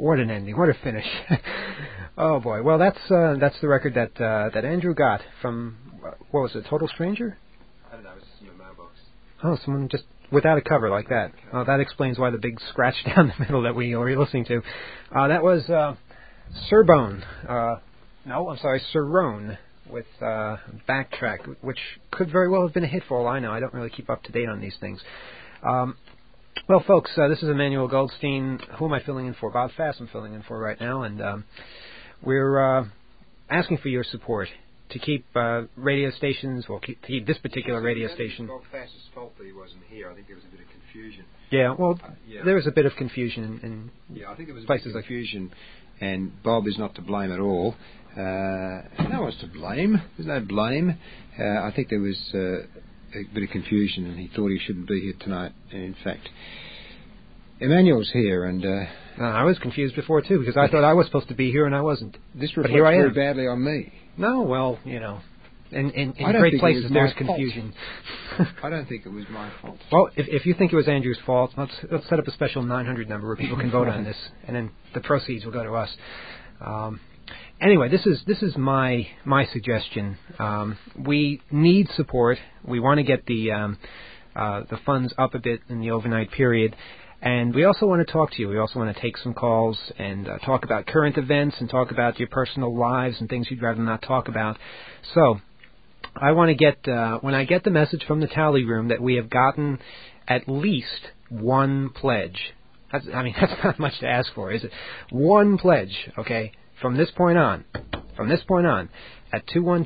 What an ending. What a finish. Oh, boy. Well, that's the record that Andrew got from, what was it, Total Stranger? I don't know. It was in the mailbox. Oh, someone just without a cover like that. Oh, that explains why the big scratch down the middle that we were listening to. That was Surbone. Cerrone with Backtrack, which could very well have been a hit for all I know. I don't really keep up to date on these things. Well, folks, this is Emmanuel Goldstein. Who am I filling in for? Bob Fass I'm filling in for right now, and we're asking for your support to keep radio stations, to keep this particular radio station. Bob Fass's fault that he wasn't here. I think there was a bit of confusion. Yeah, well, there was a bit of confusion in I think there was places a bit of confusion, and Bob is not to blame at all. No one's to blame. There's no blame. I think there was a bit of confusion, and he thought he shouldn't be here tonight. And in fact, Emmanuel's here, and I was confused before too, because I thought I was supposed to be here and I wasn't. This reflects very badly on me. No, well, in great places there's confusion. I don't think it was my fault. Well, if you think it was Andrew's fault, let's set up a special 900 number where people can vote on this, and then the proceeds will go to us. Anyway, this is my suggestion. We need support. We want to get the funds up a bit in the overnight period, and we also want to talk to you. We also want to take some calls and talk about current events and talk about your personal lives and things you'd rather not talk about. So I want to get when I get the message from the tally room that we have gotten at least one pledge. That's not much to ask for, is it? One pledge, okay? From this point on, at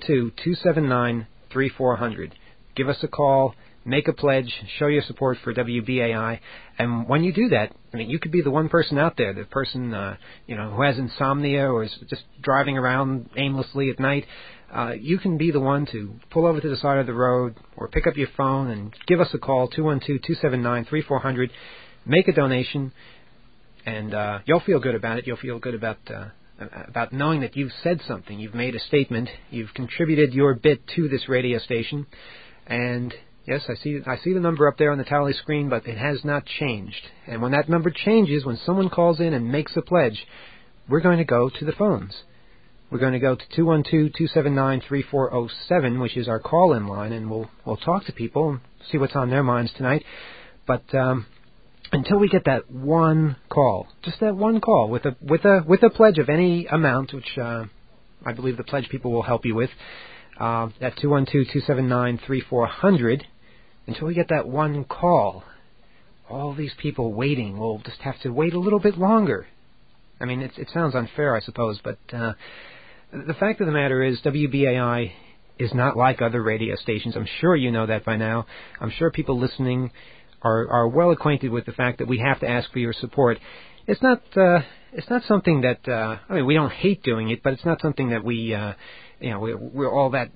212-279-3400, give us a call, make a pledge, show your support for WBAI, and when you do that, you could be the one person out there, the person who has insomnia or is just driving around aimlessly at night. You can be the one to pull over to the side of the road or pick up your phone and give us a call, 212-279-3400, make a donation, and you'll feel good about it. You'll feel good about knowing that you've said something, you've made a statement, you've contributed your bit to this radio station. And yes, I see the number up there on the tally screen, but it has not changed. And when that number changes, when someone calls in and makes a pledge, we're going to go to the phones. We're going to go to 212-279-3407, which is our call-in line, and we'll talk to people and see what's on their minds tonight. But until we get that one call, just that one call with a pledge of any amount, which I believe the pledge people will help you with, at 212-279-3400, until we get that one call, all these people waiting will just have to wait a little bit longer. It sounds unfair, I suppose, but the fact of the matter is WBAI is not like other radio stations. I'm sure you know that by now. I'm sure people listening are well acquainted with the fact that we have to ask for your support. It's not something that we don't hate doing it, but it's not something that we're all that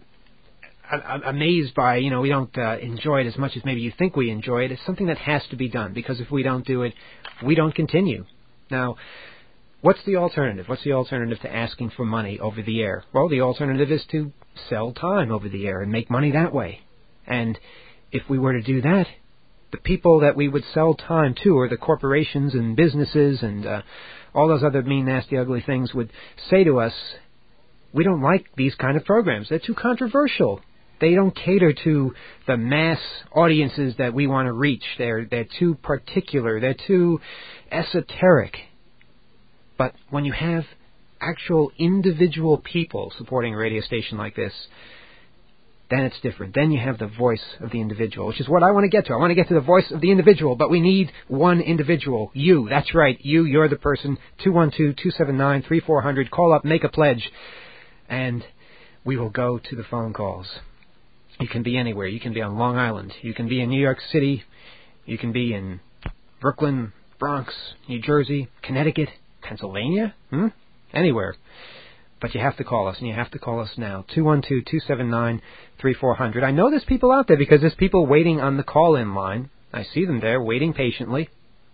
amazed by. We don't enjoy it as much as maybe you think we enjoy it. It's something that has to be done, because if we don't do it, we don't continue. Now, what's the alternative? What's the alternative to asking for money over the air? Well, the alternative is to sell time over the air and make money that way. And if we were to do that, the people that we would sell time to, or the corporations and businesses and all those other mean, nasty, ugly things, would say to us, we don't like these kind of programs. They're too controversial. They don't cater to the mass audiences that we want to reach. They're too particular. They're too esoteric. But when you have actual individual people supporting a radio station like this, then it's different. Then you have the voice of the individual, which is what I want to get to. I want to get to the voice of the individual, but we need one individual. You, that's right. You're the person. 212-279-3400. Call up, make a pledge, and we will go to the phone calls. You can be anywhere. You can be on Long Island. You can be in New York City. You can be in Brooklyn, Bronx, New Jersey, Connecticut, Pennsylvania, anywhere. But you have to call us, and you have to call us now, 212-279-3400. I know there's people out there, because there's people waiting on the call-in line. I see them there, waiting patiently.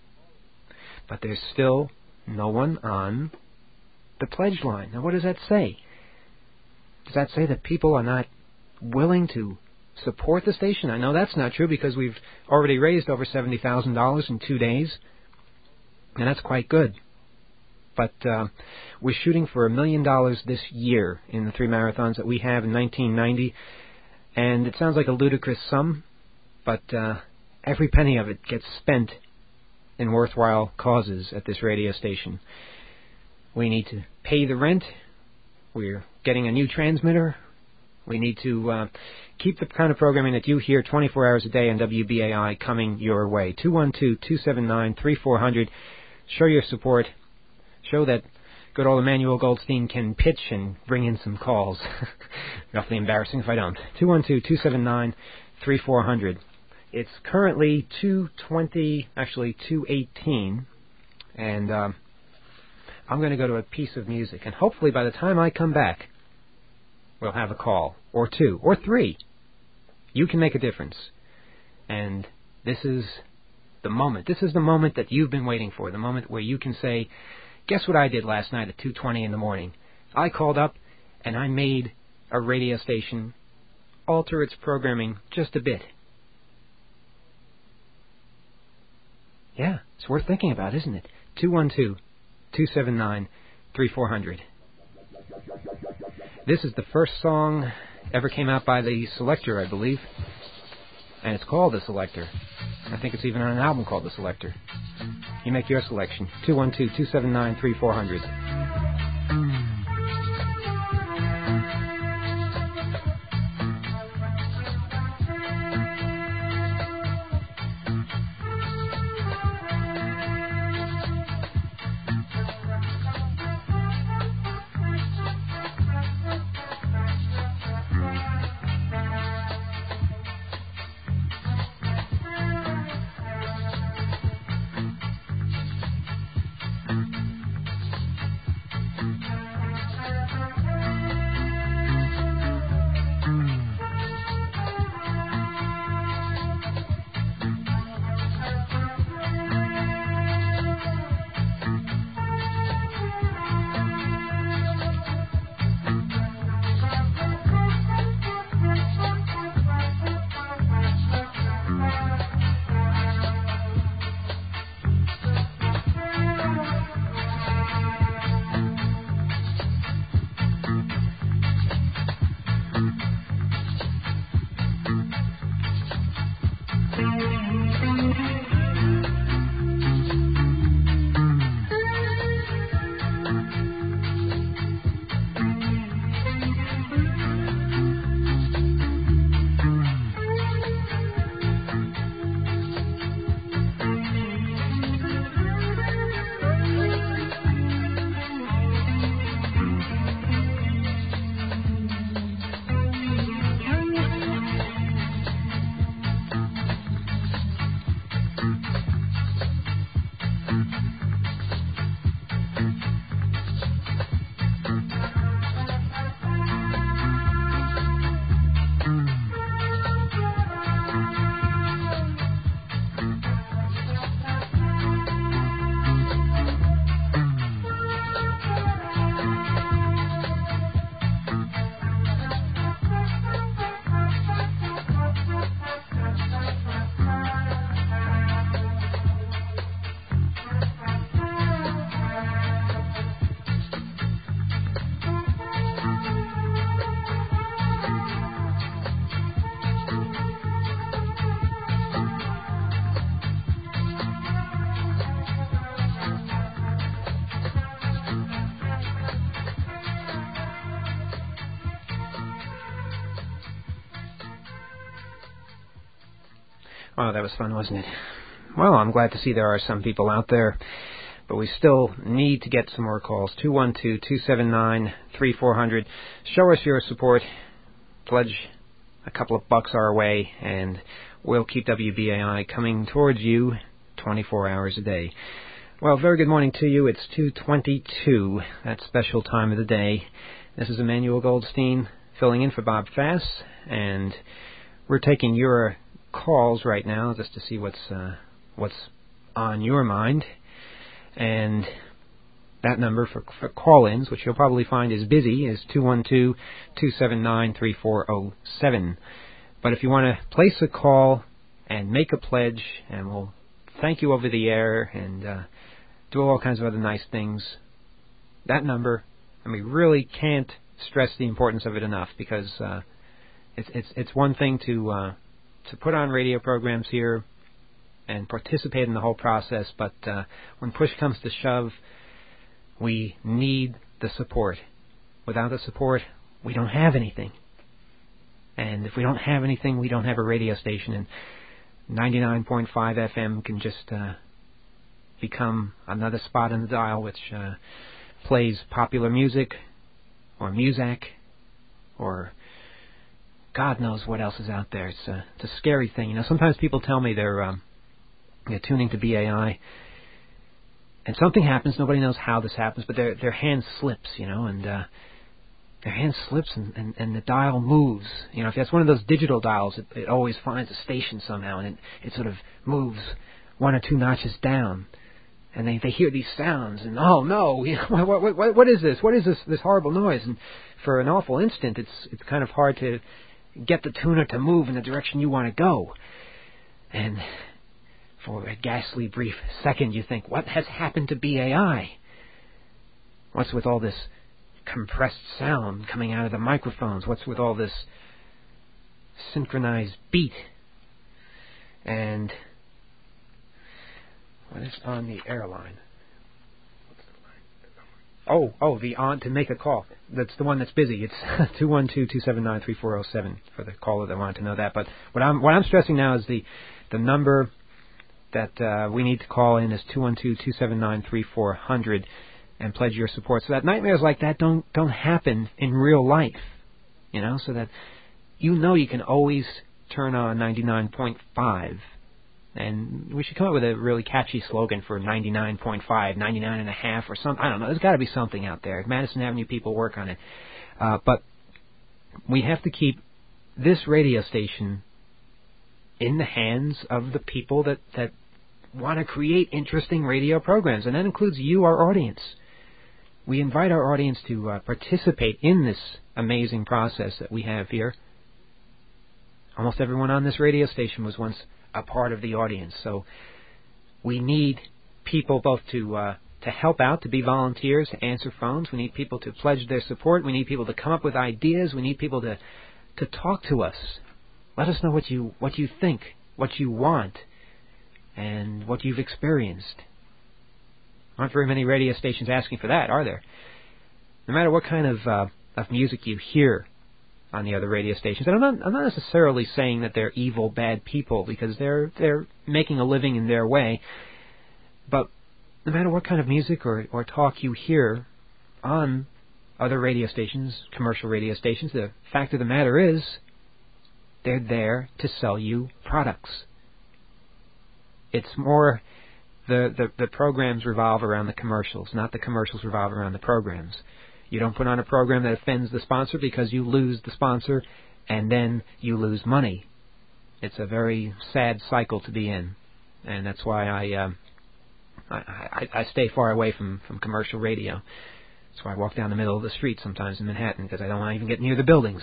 But there's still no one on the pledge line. Now, what does that say? Does that say that people are not willing to support the station? I know that's not true, because we've already raised over $70,000 in 2 days, and that's quite good. But we're shooting for $1 million this year in the 3 marathons that we have in 1990. And it sounds like a ludicrous sum, but every penny of it gets spent in worthwhile causes at this radio station. We need to pay the rent. We're getting a new transmitter. We need to keep the kind of programming that you hear 24 hours a day on WBAI coming your way. 212-279-3400. Show your support. Show that good old Emmanuel Goldstein can pitch and bring in some calls. Roughly embarrassing if I don't. 212-279-3400. It's currently 2:20, actually 2:18, and I'm going to go to a piece of music. And hopefully by the time I come back, we'll have a call, or 2, or 3. You can make a difference. And this is the moment. This is the moment that you've been waiting for, the moment where you can say, guess what I did last night at 2:20 in the morning? I called up and I made a radio station alter its programming just a bit. Yeah, it's worth thinking about, isn't it? 212-279-3400. This is the first song ever came out by the Selecter, I believe. And it's called The Selecter. I think it's even on an album called The Selecter. You make your selection. 212-279-3400. Oh, that was fun, wasn't it? Well, I'm glad to see there are some people out there, but we still need to get some more calls. 212-279-3400. Show us your support. Pledge a couple of bucks our way, and we'll keep WBAI coming towards you 24 hours a day. Well, very good morning to you. It's 2:22, that special time of the day. This is Emmanuel Goldstein filling in for Bob Fass, and we're taking your calls right now just to see what's on your mind. And that number for call-ins, which you'll probably find is busy, is 212-279-3407. But if you want to place a call and make a pledge, and we'll thank you over the air and do all kinds of other nice things, that number, and we really can't stress the importance of it enough, because it's one thing to put on radio programs here and participate in the whole process, but when push comes to shove, we need the support. Without the support, we don't have anything. And if we don't have anything, we don't have a radio station. And 99.5 FM can just become another spot in the dial which plays popular music or Muzak or God knows what else is out there. It's a scary thing. You know, sometimes people tell me they're tuning to BAI, and something happens. Nobody knows how this happens, but their hand slips, you know, and their hand slips and the dial moves. You know, if that's one of those digital dials, it always finds a station somehow, and it sort of moves one or two notches down. And they hear these sounds, and oh no, what is this? What is this horrible noise? And for an awful instant, it's kind of hard to get the tuner to move in the direction you want to go. And for a ghastly brief second, you think, what has happened to BAI? What's with all this compressed sound coming out of the microphones? What's with all this synchronized beat? And what is on the airline? Oh, the on to make a call. That's the one that's busy. It's 212-279-3407 for the caller that wanted to know that. But what I'm stressing now is the number that we need to call in is 212-279-3400 and pledge your support, so that nightmares like that don't happen in real life. You know, so that you can always turn on 99.5. And we should come up with a really catchy slogan for 99.5, 99.5 or something. I don't know. There's got to be something out there. Madison Avenue people work on it. But we have to keep this radio station in the hands of the people that want to create interesting radio programs. And that includes you, our audience. We invite our audience to participate in this amazing process that we have here. Almost everyone on this radio station was once a part of the audience. So we need people both to help out, to be volunteers, to answer phones. We need people to pledge their support. We need people to come up with ideas. We need people to talk to us. Let us know what you think, what you want, and what you've experienced. Aren't very many radio stations asking for that, are there? No matter what kind of music you hear on the other radio stations. And I'm not necessarily saying that they're evil, bad people, because they're making a living in their way. But no matter what kind of music or talk you hear on other radio stations, commercial radio stations, the fact of the matter is they're there to sell you products. It's more the programs revolve around the commercials, not the commercials revolve around the programs. You don't put on a program that offends the sponsor because you lose the sponsor and then you lose money. It's a very sad cycle to be in, and that's why I stay far away from commercial radio. That's why I walk down the middle of the street sometimes in Manhattan, because I don't want to even get near the buildings.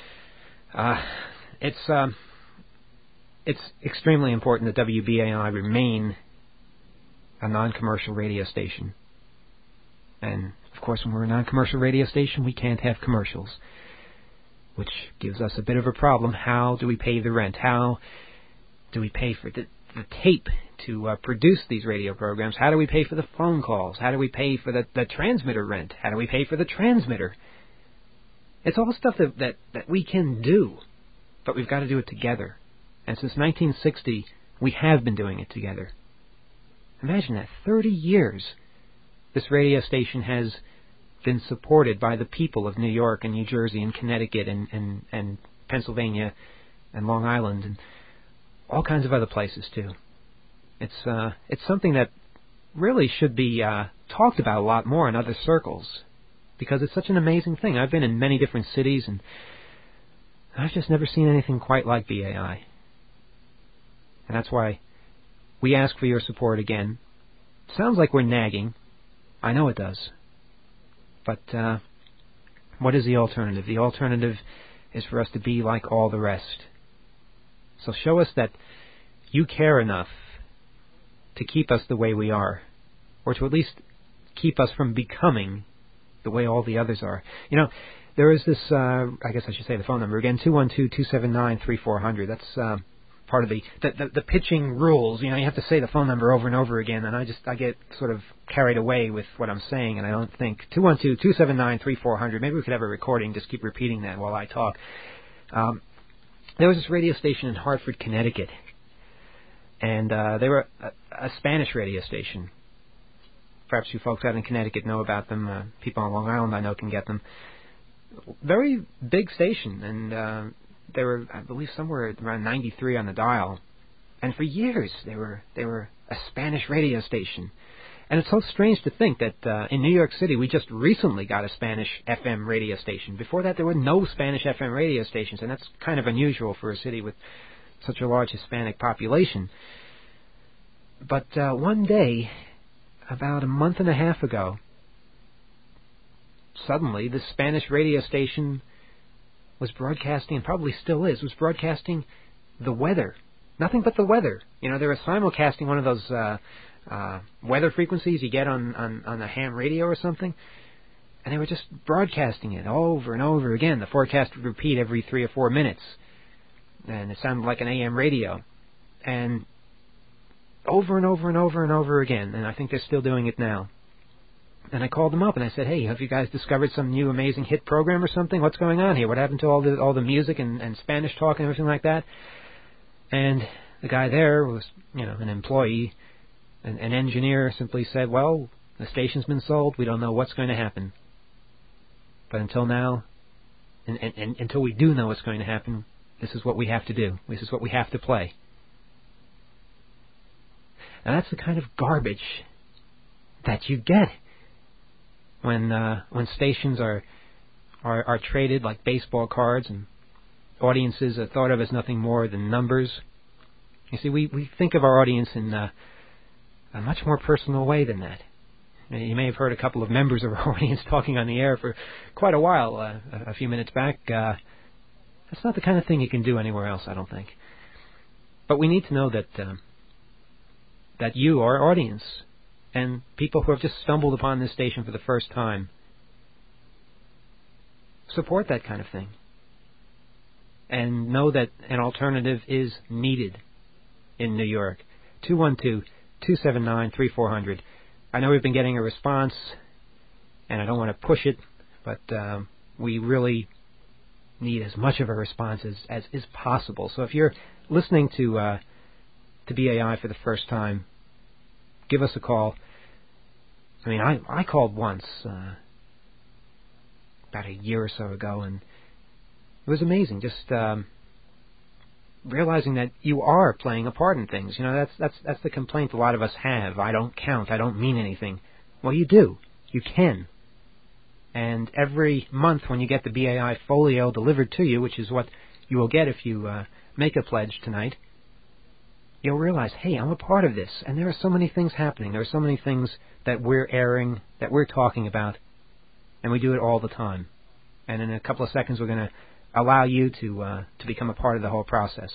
It's extremely important that WBAI remain a non-commercial radio station. And of course, when we're a non-commercial radio station, we can't have commercials, which gives us a bit of a problem. How do we pay the rent? How do we pay for the tape to produce these radio programs? How do we pay for the phone calls? How do we pay for the transmitter rent? How do we pay for the transmitter? It's all stuff that we can do, but we've got to do it together. And since 1960, we have been doing it together. Imagine that, 30 years. This radio station has been supported by the people of New York and New Jersey and Connecticut and Pennsylvania and Long Island and all kinds of other places too. It's something that really should be talked about a lot more in other circles, because it's such an amazing thing. I've been in many different cities and I've just never seen anything quite like BAI. And that's why we ask for your support again. Sounds like we're nagging. I know it does. But what is the alternative? The alternative is for us to be like all the rest. So show us that you care enough to keep us the way we are, or to at least keep us from becoming the way all the others are. You know, there is this, I guess I should say the phone number again, 212-279-3400. That's part of the pitching rules. You know, you have to say the phone number over and over again, and I get sort of carried away with what I'm saying, and I don't think. 212-279-3400. Maybe we could have a recording, just keep repeating that while I talk. There was this radio station in Hartford, Connecticut, and they were a Spanish radio station. Perhaps you folks out in Connecticut know about them. People on Long Island I know can get them. Very big station, and they were, I believe, somewhere around 93 on the dial. And for years they were a Spanish radio station. And it's so strange to think that in New York City we just recently got a Spanish FM radio station. Before that there were no Spanish FM radio stations, and that's kind of unusual for a city with such a large Hispanic population. But one day, about a month and a half ago, suddenly the Spanish radio station was broadcasting, and probably still is, was broadcasting the weather. Nothing but the weather. You know, they were simulcasting one of those weather frequencies you get on a ham radio or something, and they were just broadcasting it over and over again. The forecast would repeat every 3 or 4 minutes, and it sounded like an AM radio. And over and over and over and over again, and I think they're still doing it now. And I called them up and I said, "Hey, have you guys discovered some new amazing hit program or something? What's going on here? What happened to all the music and Spanish talk and everything like that?" And the guy there was, you know, an employee, an engineer, simply said, "Well, the station's been sold. We don't know what's going to happen. But until now, and until we do know what's going to happen, this is what we have to do. This is what we have to play." Now that's the kind of garbage that you get when stations are traded like baseball cards, and audiences are thought of as nothing more than numbers. You see, we think of our audience in a much more personal way than that. You may have heard a couple of members of our audience talking on the air for quite a while a few minutes back. That's not the kind of thing you can do anywhere else, I don't think. But we need to know that that you, our audience, and people who have just stumbled upon this station for the first time, support that kind of thing. And know that an alternative is needed in New York. 212-279-3400. I know we've been getting a response, and I don't want to push it, but we really need as much of a response as is possible. So if you're listening to BAI for the first time, give us a call. I mean, I called once about a year or so ago, and it was amazing. Just realizing that you are playing a part in things. You know, that's the complaint a lot of us have. I don't count. I don't mean anything. Well, you do. You can. And every month when you get the BAI folio delivered to you, which is what you will get if you make a pledge tonight, you'll realize, hey, I'm a part of this. And there are so many things happening. There are so many things that we're airing, that we're talking about, and we do it all the time. And in a couple of seconds, we're going to allow you to become a part of the whole process.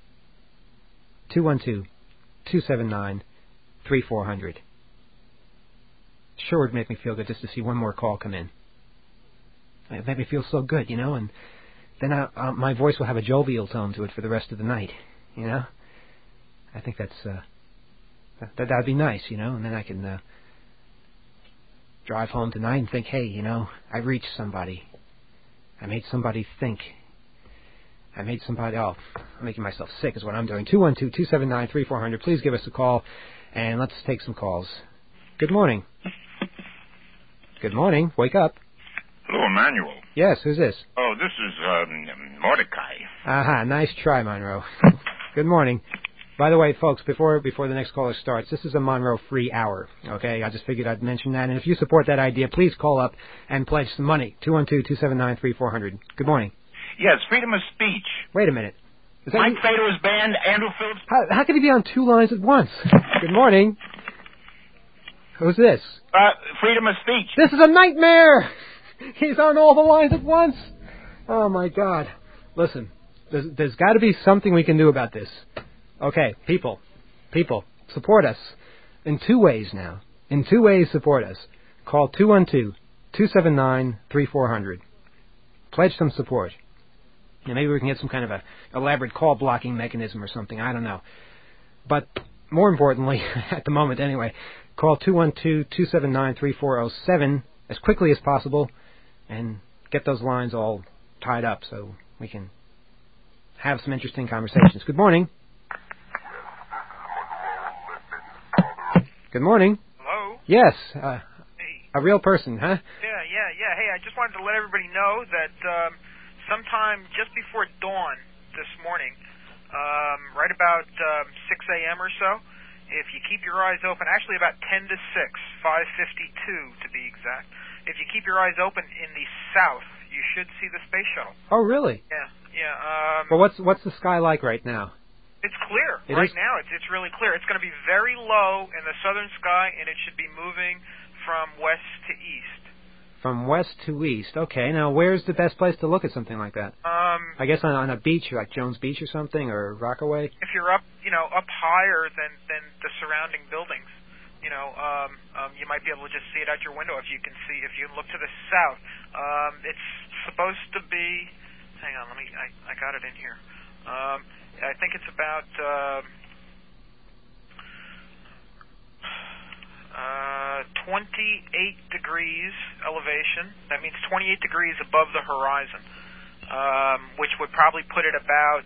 212-279-3400. Sure would make me feel good just to see one more call come in. It made me feel so good, you know, and then my voice will have a jovial tone to it for the rest of the night, you know. I think that'd be nice, you know, and then I can drive home tonight and think, hey, you know, I reached somebody. I made somebody think. I'm making myself sick is what I'm doing. 212-279-3400. Please give us a call, and let's take some calls. Good morning. Good morning. Wake up. Hello, Emmanuel. Yes, who's this? Oh, this is Mordecai. Aha, nice try, Monroe. Good morning. By the way, folks, before the next caller starts, this is a Monroe free hour, okay? I just figured I'd mention that. And if you support that idea, please call up and pledge some money. 212-279-3400. Good morning. Yes, freedom of speech. Wait a minute. Mike Fader was banned. Andrew Phillips. How could he be on two lines at once? Good morning. Who's this? Freedom of speech. This is a nightmare. He's on all the lines at once. Oh, my God. Listen, there's got to be something we can do about this. Okay, people, support us in two ways now. In two ways, support us. Call 279-3400. Pledge some support. And maybe we can get some kind of a elaborate call blocking mechanism or something. I don't know. But more importantly, at the moment anyway, call 212-279-3407 as quickly as possible and get those lines all tied up so we can have some interesting conversations. Good morning. Good morning. Hello? Yes, Hey. a real person, huh? Yeah. Hey, I just wanted to let everybody know that sometime just before dawn this morning, right about 6 a.m. or so, if you keep your eyes open, actually about 10 to 6, 5:52 to be exact, if you keep your eyes open in the south, you should see the space shuttle. Oh, really? Yeah. Well, what's the sky like right now? It's clear. Now, it's really clear. It's going to be very low in the southern sky, and it should be moving from west to east. From west to east. Okay. Now, where's the best place to look at something like that? I guess on a beach, like Jones Beach or something, or Rockaway. If you're up higher than the surrounding buildings, you might be able to just see it out your window. If you look to the south, it's supposed to be. Hang on, I got it in here. I think it's about 28 degrees elevation. That means 28 degrees above the horizon, which would probably put it about,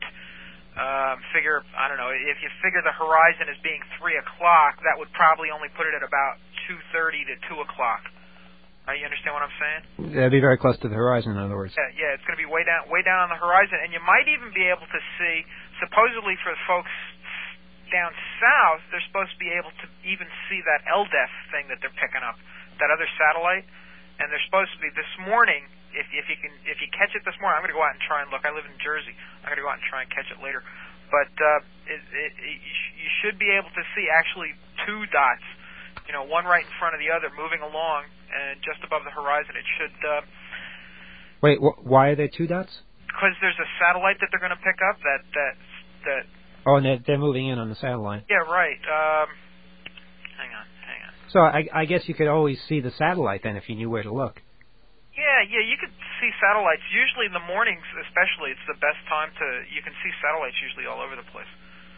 if you figure the horizon as being 3 o'clock, that would probably only put it at about 2:30 to 2 o'clock. You understand what I'm saying? That'd be very close to the horizon, in other words. Yeah, it's going to be way down on the horizon, and you might even be able to see, supposedly for the folks down south, they're supposed to be able to even see that LDEF thing that they're picking up, that other satellite, and they're supposed to be this morning. If you catch it this morning, I'm going to go out and try and look. I live in Jersey. I'm going to go out and try and catch it later, but you should be able to see actually two dots, one right in front of the other, moving along, and just above the horizon. It should. Wait, why are there two dots? Because there's a satellite that they're going to pick up. That. Oh, and they're moving in on the satellite. Yeah, right. Hang on. So I guess you could always see the satellite then if you knew where to look. Yeah, you could see satellites. Usually in the mornings, especially, it's the best time to. You can see satellites usually all over the place.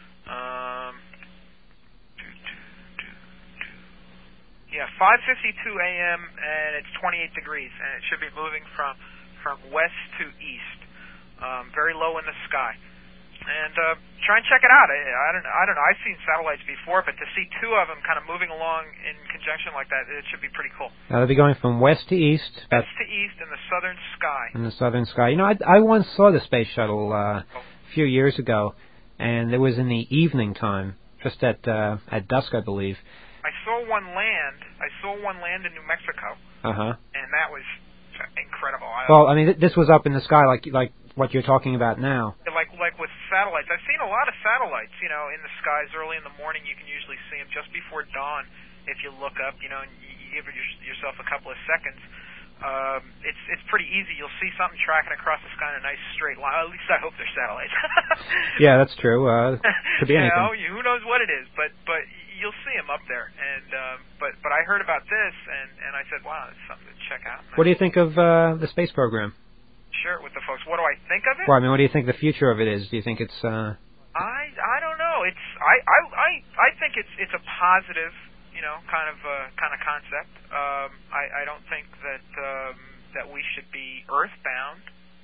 Yeah, 5:52 a.m. and it's 28 degrees, and it should be moving from west to east, very low in the sky. And try and check it out. I don't know. I've seen satellites before, but to see two of them kind of moving along in conjunction like that, it should be pretty cool. Now they'll be going from west to east. West to east in the southern sky. In the southern sky. I once saw the space shuttle a few years ago, and it was in the evening time, just at dusk, I believe. I saw one land in New Mexico. And that was incredible. Well, I mean, this was up in the sky, like what you're talking about now. Like with satellites, I've seen a lot of satellites. In the skies early in the morning. You can usually see them just before dawn if you look up. And you give yourself a couple of seconds. It's pretty easy. You'll see something tracking across the sky in a nice straight line. At least I hope they're satellites. Yeah, that's true. Could be anything. Who knows what it is, but you'll see them up there. And but I heard about this, and I said, wow, it's something to check out. What do you think of the space program? Share it with the folks. What do I think of it? Well, I mean, what do you think the future of it is? Do you think it's? I don't know. I think it's a positive, kind of concept. I don't think that we should be earthbound.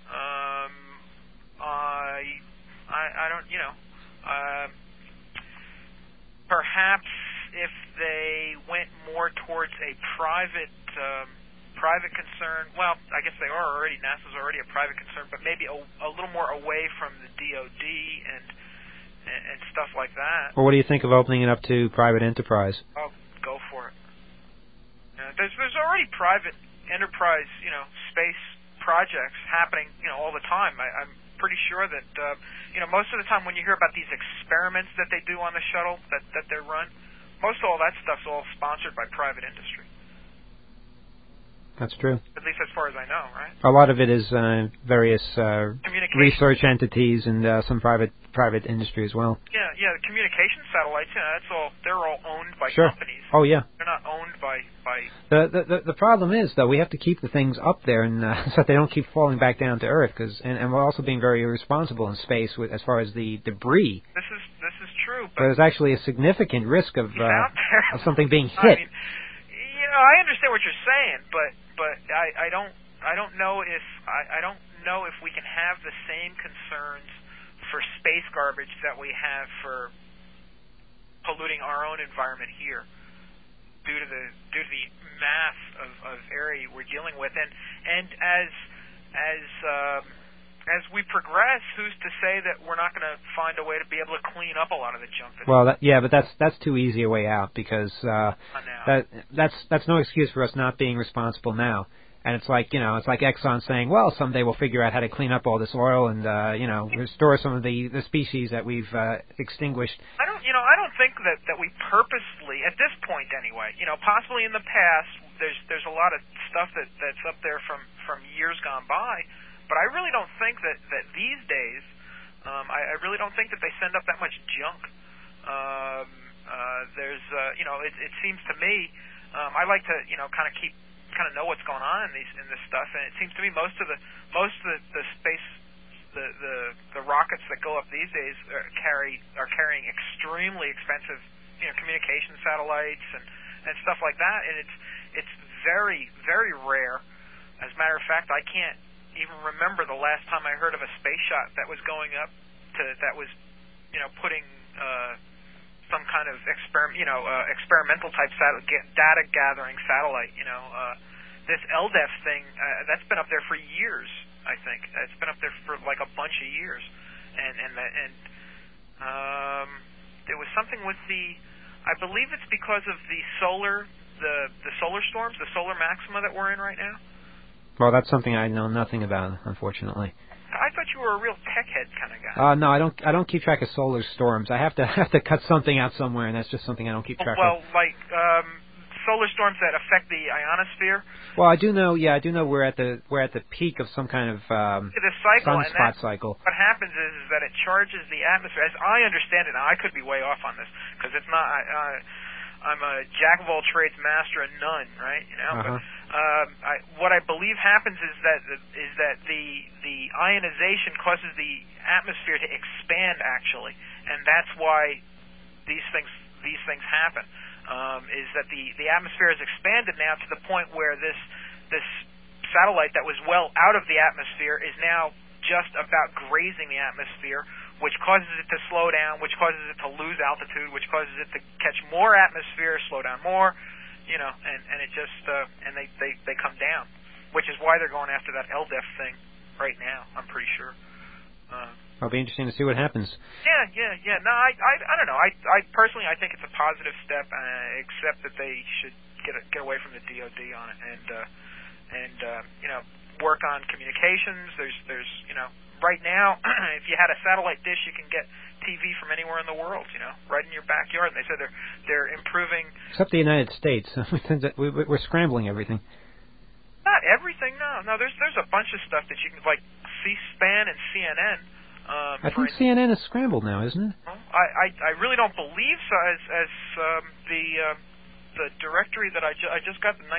I don't, perhaps if they went more towards a private concern, well, I guess they are already. NASA's already a private concern, but maybe a little more away from the DoD and stuff like that. Well, what do you think of opening it up to private enterprise? Oh, go for it. There's already private enterprise, space projects happening, all the time. I'm pretty sure that, most of the time when you hear about these experiments that they do on the shuttle that they run, most of all that stuff's all sponsored by private industry. That's true. At least as far as I know, right? A lot of it is various research entities and some private industry as well. Yeah, the communication satellites. That's all. They're all owned by Sure. companies. Oh yeah. They're not owned by. The problem is though we have to keep the things up there and so that they don't keep falling back down to Earth and we're also being very irresponsible in space as far as the debris. This is true. But there's actually a significant risk of something being hit. I mean, I understand what you're saying, but I don't know if we can have the same concerns for space garbage that we have for polluting our own environment here due to the mass of area we're dealing with, and as we progress, who's to say that we're not going to find a way to be able to clean up a lot of the junk? But that's too easy a way out because that's no excuse for us not being responsible now. And it's like Exxon saying, well, someday we'll figure out how to clean up all this oil and restore some of the species that we've extinguished. I don't think that we purposely, at this point anyway, possibly in the past, there's a lot of stuff that's up there from years gone by. But I really don't think that these days, I really don't think that they send up that much junk. It seems to me, I like to, kind of know what's going on in this stuff, and it seems to me most of the space, the rockets that go up these days are carrying extremely expensive, communication satellites and stuff like that, and it's very, very rare. As a matter of fact, I can't even remember the last time I heard of a space shot that was going up that was putting some kind of experimental type data gathering satellite. This LDEF thing that's been up there for years. I think it's been up there for like a bunch of years, and there was something with I believe it's because of the solar storms, the solar maxima that we're in right now. Well, that's something I know nothing about, unfortunately. I thought you were a real tech head kind of guy. No, I don't keep track of solar storms. I have to cut something out somewhere, and that's just something I don't keep track of. Well, like solar storms that affect the ionosphere. Well, I do know we're at the peak of some kind of the cycle, sunspot cycle. What happens is that it charges the atmosphere. As I understand it, now I could be way off on this because it's not. I'm a jack of all trades, master of none, right? Uh-huh. But what I believe happens is that the ionization causes the atmosphere to expand, actually, and that's why these things happen. Is that the atmosphere has expanded now to the point where this satellite that was well out of the atmosphere is now just about grazing the atmosphere, which causes it to slow down, which causes it to lose altitude, which causes it to catch more atmosphere, slow down more, and it just and they come down, which is why they're going after that LDEF thing right now. I'm pretty sure. It'll be interesting to see what happens. Yeah. No, I don't know. I personally think it's a positive step, except that they should get away from the DoD on it and work on communications. There's right now, if you had a satellite dish, you can get TV from anywhere in the world, right in your backyard. And they said they're improving. Except the United States, we're scrambling everything. Not everything, no. There's a bunch of stuff that you can, like C-SPAN and CNN. I think CNN is scrambled now, isn't it? I really don't believe so. As the directory that I just got, the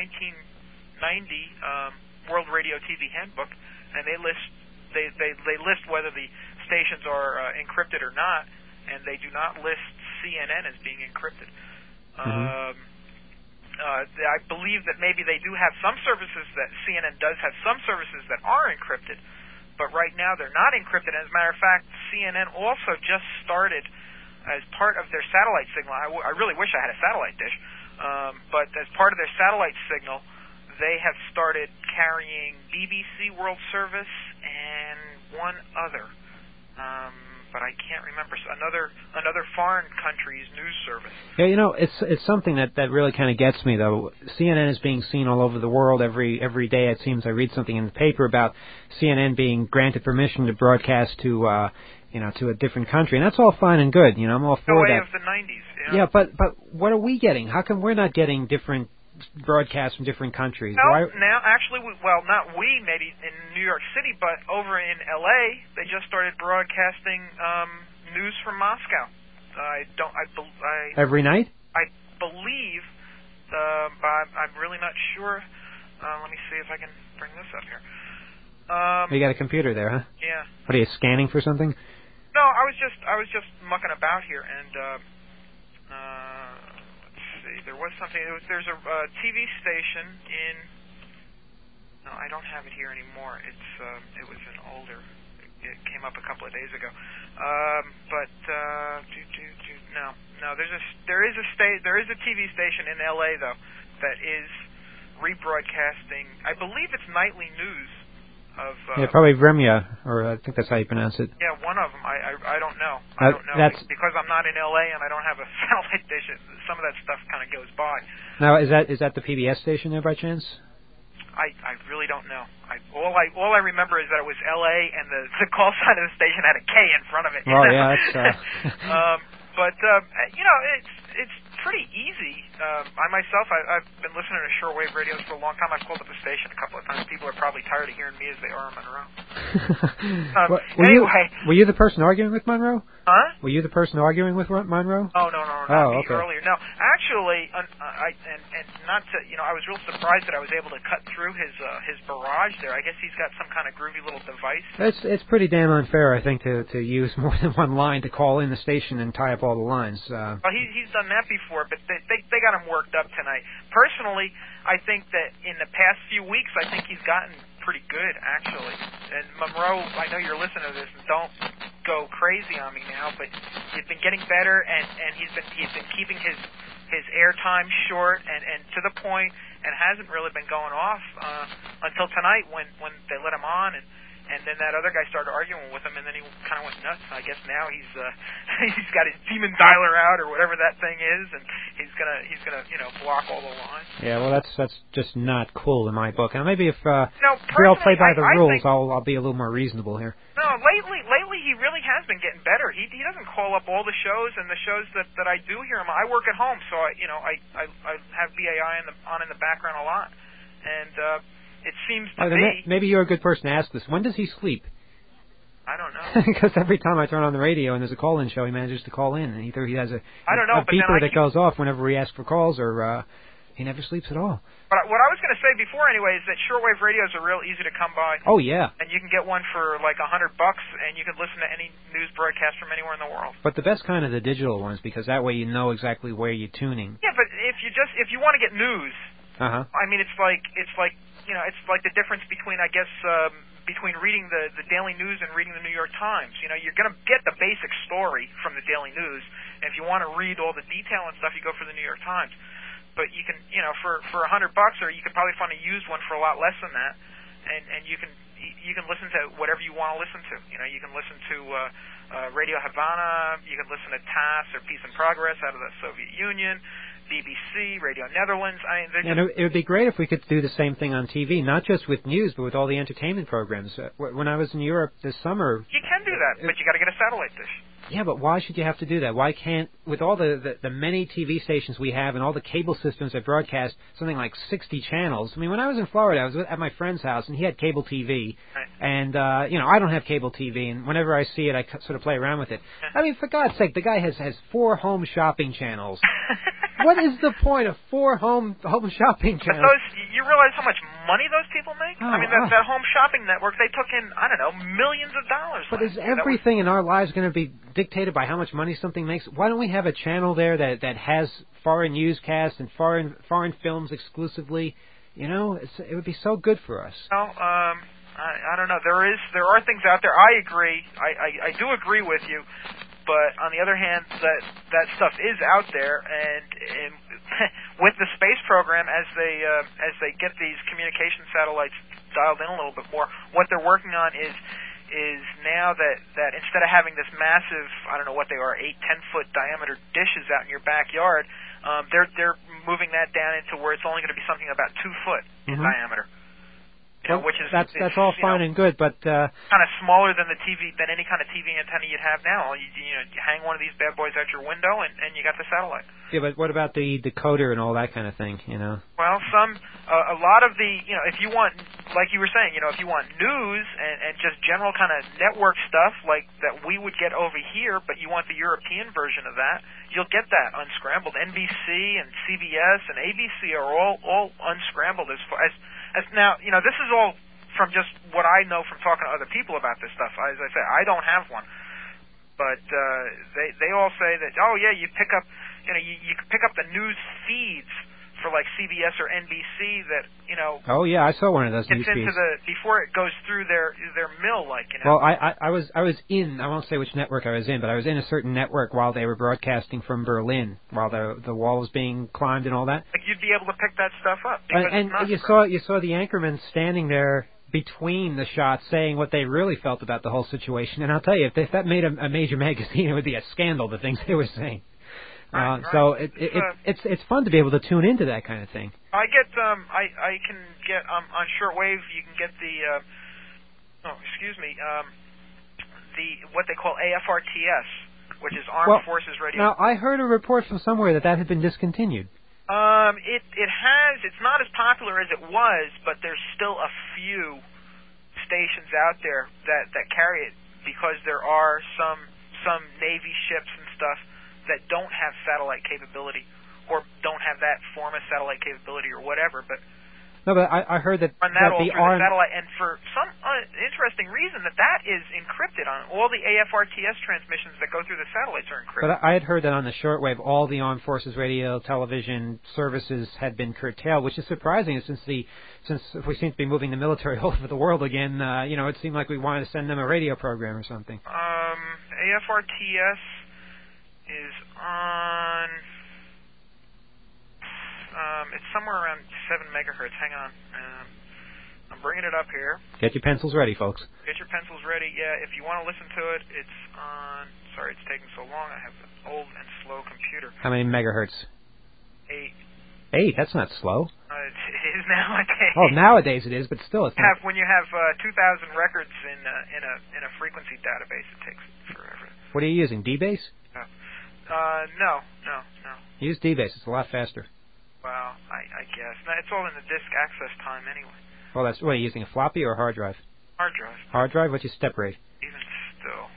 1990 World Radio TV Handbook, and they list whether the stations are encrypted or not, and they do not list CNN as being encrypted. Mm-hmm. I believe that maybe they do have some services that CNN does have some services that are encrypted, but right now they're not encrypted. As a matter of fact, CNN also just started as part of their satellite signal. I really wish I had a satellite dish, but as part of their satellite signal, they have started carrying BBC World Service and one other, but I can't remember, another foreign country's news service. Yeah, it's something that really kind of gets me though. CNN is being seen all over the world every day. It seems I read something in the paper about CNN being granted permission to broadcast to a different country, and that's all fine and good. I'm all for that. The way of the 90s. Yeah, but what are we getting? How come we're not getting different broadcast from different countries. No, now actually, not we, maybe in New York City, but over in L.A., they just started broadcasting news from Moscow. Every night? I believe, but I'm really not sure. Let me see if I can bring this up here. You got a computer there, huh? Yeah. What are you scanning for something? No, I was just mucking about here, and let's see. There was something. There's a TV station in. No, I don't have it here anymore. It was an older. It came up a couple of days ago. No. There is a TV station in L.A. though that is rebroadcasting. I believe it's nightly news. Probably Vremya, or I think that's how you pronounce it. Yeah, one of them. I don't know. I don't know because I'm not in LA and I don't have a satellite dish. Some of that stuff kind of goes by. Now, is that the PBS station there by chance? I really don't know. All I remember is that it was LA and the call sign of the station had a K in front of it. Oh yeah, that's. But it's pretty easy. I myself, I've been listening to shortwave radios for a long time. I've called up the station a couple of times. People are probably tired of hearing me as they are on Monroe. Anyway, were you the person arguing with Monroe? Huh? Were you the person arguing with Monroe? Oh no, not me earlier. No, actually, I was real surprised that I was able to cut through his barrage there. I guess he's got some kind of groovy little device. It's pretty damn unfair, I think, to use more than one line to call in the station and tie up all the lines. Well, he's done that before, but they got him worked up tonight. Personally, I think that in the past few weeks, I think he's gotten pretty good, actually. And Monroe, I know you're listening to this, and don't go crazy on me now, but he's been getting better, and he's been keeping his airtime short and to the point, and hasn't really been going off until tonight when they let him on, and then that other guy started arguing with him, and then he kind of went nuts. I guess now he's got his demon dialer out or whatever that thing is, and he's gonna block all the lines. Yeah, well, that's just not cool in my book. Now maybe if we all play by the rules, I'll be a little more reasonable here. No, lately he really has been getting better. He doesn't call up all the shows, and the shows that I do hear him. I work at home, so I have BAI on in the background a lot, and. It seems to be. Maybe you're a good person to ask this. When does he sleep? I don't know. Because every time I turn on the radio and there's a call-in show, he manages to call in, and either he has a beeper that goes off whenever we ask for calls, or he never sleeps at all. But what I was going to say before, anyway, is that shortwave radios are real easy to come by. Oh yeah. And you can get one for like $100, and you can listen to any news broadcast from anywhere in the world. But the best kind of the digital ones, because that way you know exactly where you're tuning. Yeah, but if you want to get news, I mean, it's like the difference between, I guess, between reading the Daily News and reading the New York Times. You're going to get the basic story from the Daily News, and if you want to read all the detail and stuff, you go for the New York Times. But you can, for $100, or you could probably find a used one for a lot less than that, and you can listen to whatever you want to listen to. You can listen to Radio Havana, you can listen to TASS or Peace and Progress out of the Soviet Union. BBC, Radio Netherlands. It would be great if we could do the same thing on TV, not just with news, but with all the entertainment programs. When I was in Europe this summer... You can do that, but you got to get a satellite dish. Yeah, but why should you have to do that? Why can't, with all the many TV stations we have and all the cable systems that broadcast something like 60 channels? I mean, when I was in Florida, I was at my friend's house, and he had cable TV. Right. And, I don't have cable TV, and whenever I see it, I sort of play around with it. I mean, for God's sake, the guy has 4 home shopping channels. What is the point of 4 home shopping channels? But you realize how much money those people make? I mean, that home shopping network, they took in, I don't know, millions of dollars. But is everything in our lives going to be dictated by how much money something makes? Why don't we have a channel there that has foreign newscasts and foreign films exclusively? It would be so good for us. Well, I don't know. There are things out there. I agree. I do agree with you. But on the other hand, that stuff is out there, and with the space program, as they get these communication satellites dialed in a little bit more, what they're working on is now that instead of having this massive, I don't know what they are, 8-10 foot diameter dishes out in your backyard, they're moving that down into where it's only going to be something about 2 foot in diameter. Well, which is that's all fine and good, but kind of smaller than any kind of TV antenna you'd have now. You hang one of these bad boys out your window, and you got the satellite. yeah, but what about the decoder and all that kind of thing? Well, a lot of the, if you want, like you were saying, if you want news and just general kind of network stuff like that we would get over here, but you want the European version of that, you'll get that unscrambled. NBC and CBS and ABC are all unscrambled as far as now. This is all from just what I know from talking to other people about this stuff. As I say, I don't have one, but they all say that, oh yeah, you pick up, you can pick up the news feeds for like CBS or NBC that Oh yeah, I saw one of those news feeds. Before it goes through their mill, like. Well, I was in, I won't say which network I was in, but I was in a certain network while they were broadcasting from Berlin, while the wall was being climbed and all that. Like you'd be able to pick that stuff up. And you saw the anchorman standing there between the shots saying what they really felt about the whole situation. And I'll tell you, if that made a major magazine, it would be a scandal, the things they were saying. Right. So it's fun to be able to tune into that kind of thing. I can get on shortwave. You can get the what they call AFRTS, which is Armed Forces Radio. Now I heard a report from somewhere that had been discontinued. It has. It's not as popular as it was, but there's still a few stations out there that carry it because there are some Navy ships and stuff that don't have satellite capability or don't have that form of satellite capability or whatever, but I heard that run that all through the satellite, and for some interesting reason that is encrypted on all the AFRTS transmissions that go through the satellites are encrypted. But I had heard that on the shortwave, all the Armed Forces radio, television services had been curtailed, which is surprising since we seem to be moving the military all over the world again. It seemed like we wanted to send them a radio program or something. AFRTS is on. It's somewhere around 7 megahertz. Hang on. I'm bringing it up here. Get your pencils ready, folks. Get your pencils ready. Yeah, if you want to listen to it, it's on. Sorry, it's taking so long. I have an old and slow computer. How many megahertz? 8. 8? That's not slow. It is nowadays. Oh, nowadays it is, but still it's not. When you have 2,000 records in a frequency database, it takes forever. What are you using? D-Base? No. Use D-Base. It's a lot faster. Well, I guess. No, it's all in the disk access time anyway. Well, what are you using, a floppy or a hard drive? Hard drive. Hard drive? What's your step rate? Even still.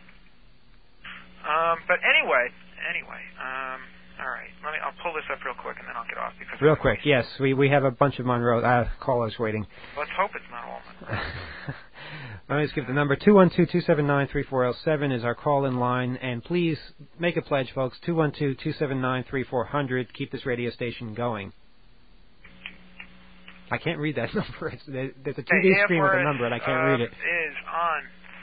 But anyway. All right. I'll pull this up real quick and then I'll get off because. Real quick, yes. We have a bunch of Monroe callers waiting. Let's hope it's not all Monroe. Let me just give the number. 212-279-3407 is our call-in line. And please make a pledge, folks. 212-279-3400. Keep this radio station going. I can't read that number. There's a TV screen with a number, and I can't read it. Is on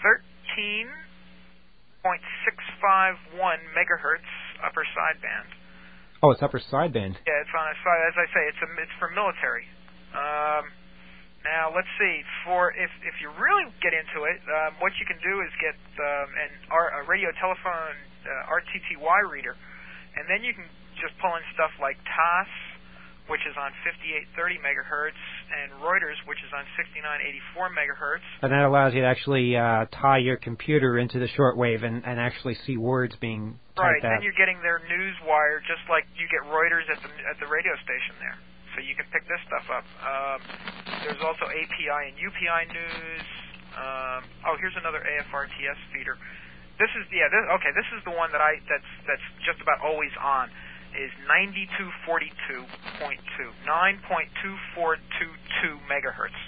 13.651 megahertz upper sideband. Oh, it's upper sideband. Yeah, it's on a side. As I say, it's for military. Now let's see. If you really get into it, what you can do is get a radio telephone RTTY reader, and then you can just pull in stuff like TASS, which is on 5830 megahertz, and Reuters, which is on 6984 megahertz. And that allows you to actually tie your computer into the shortwave and actually see words being typed out. Right. Then you're getting their news wire, just like you get Reuters at the radio station there. So you can pick this stuff up. There's also API and UPI news. Here's another AFRTS feeder. This is the one that's just about always on. Is 9242.2, 9.2422 megahertz.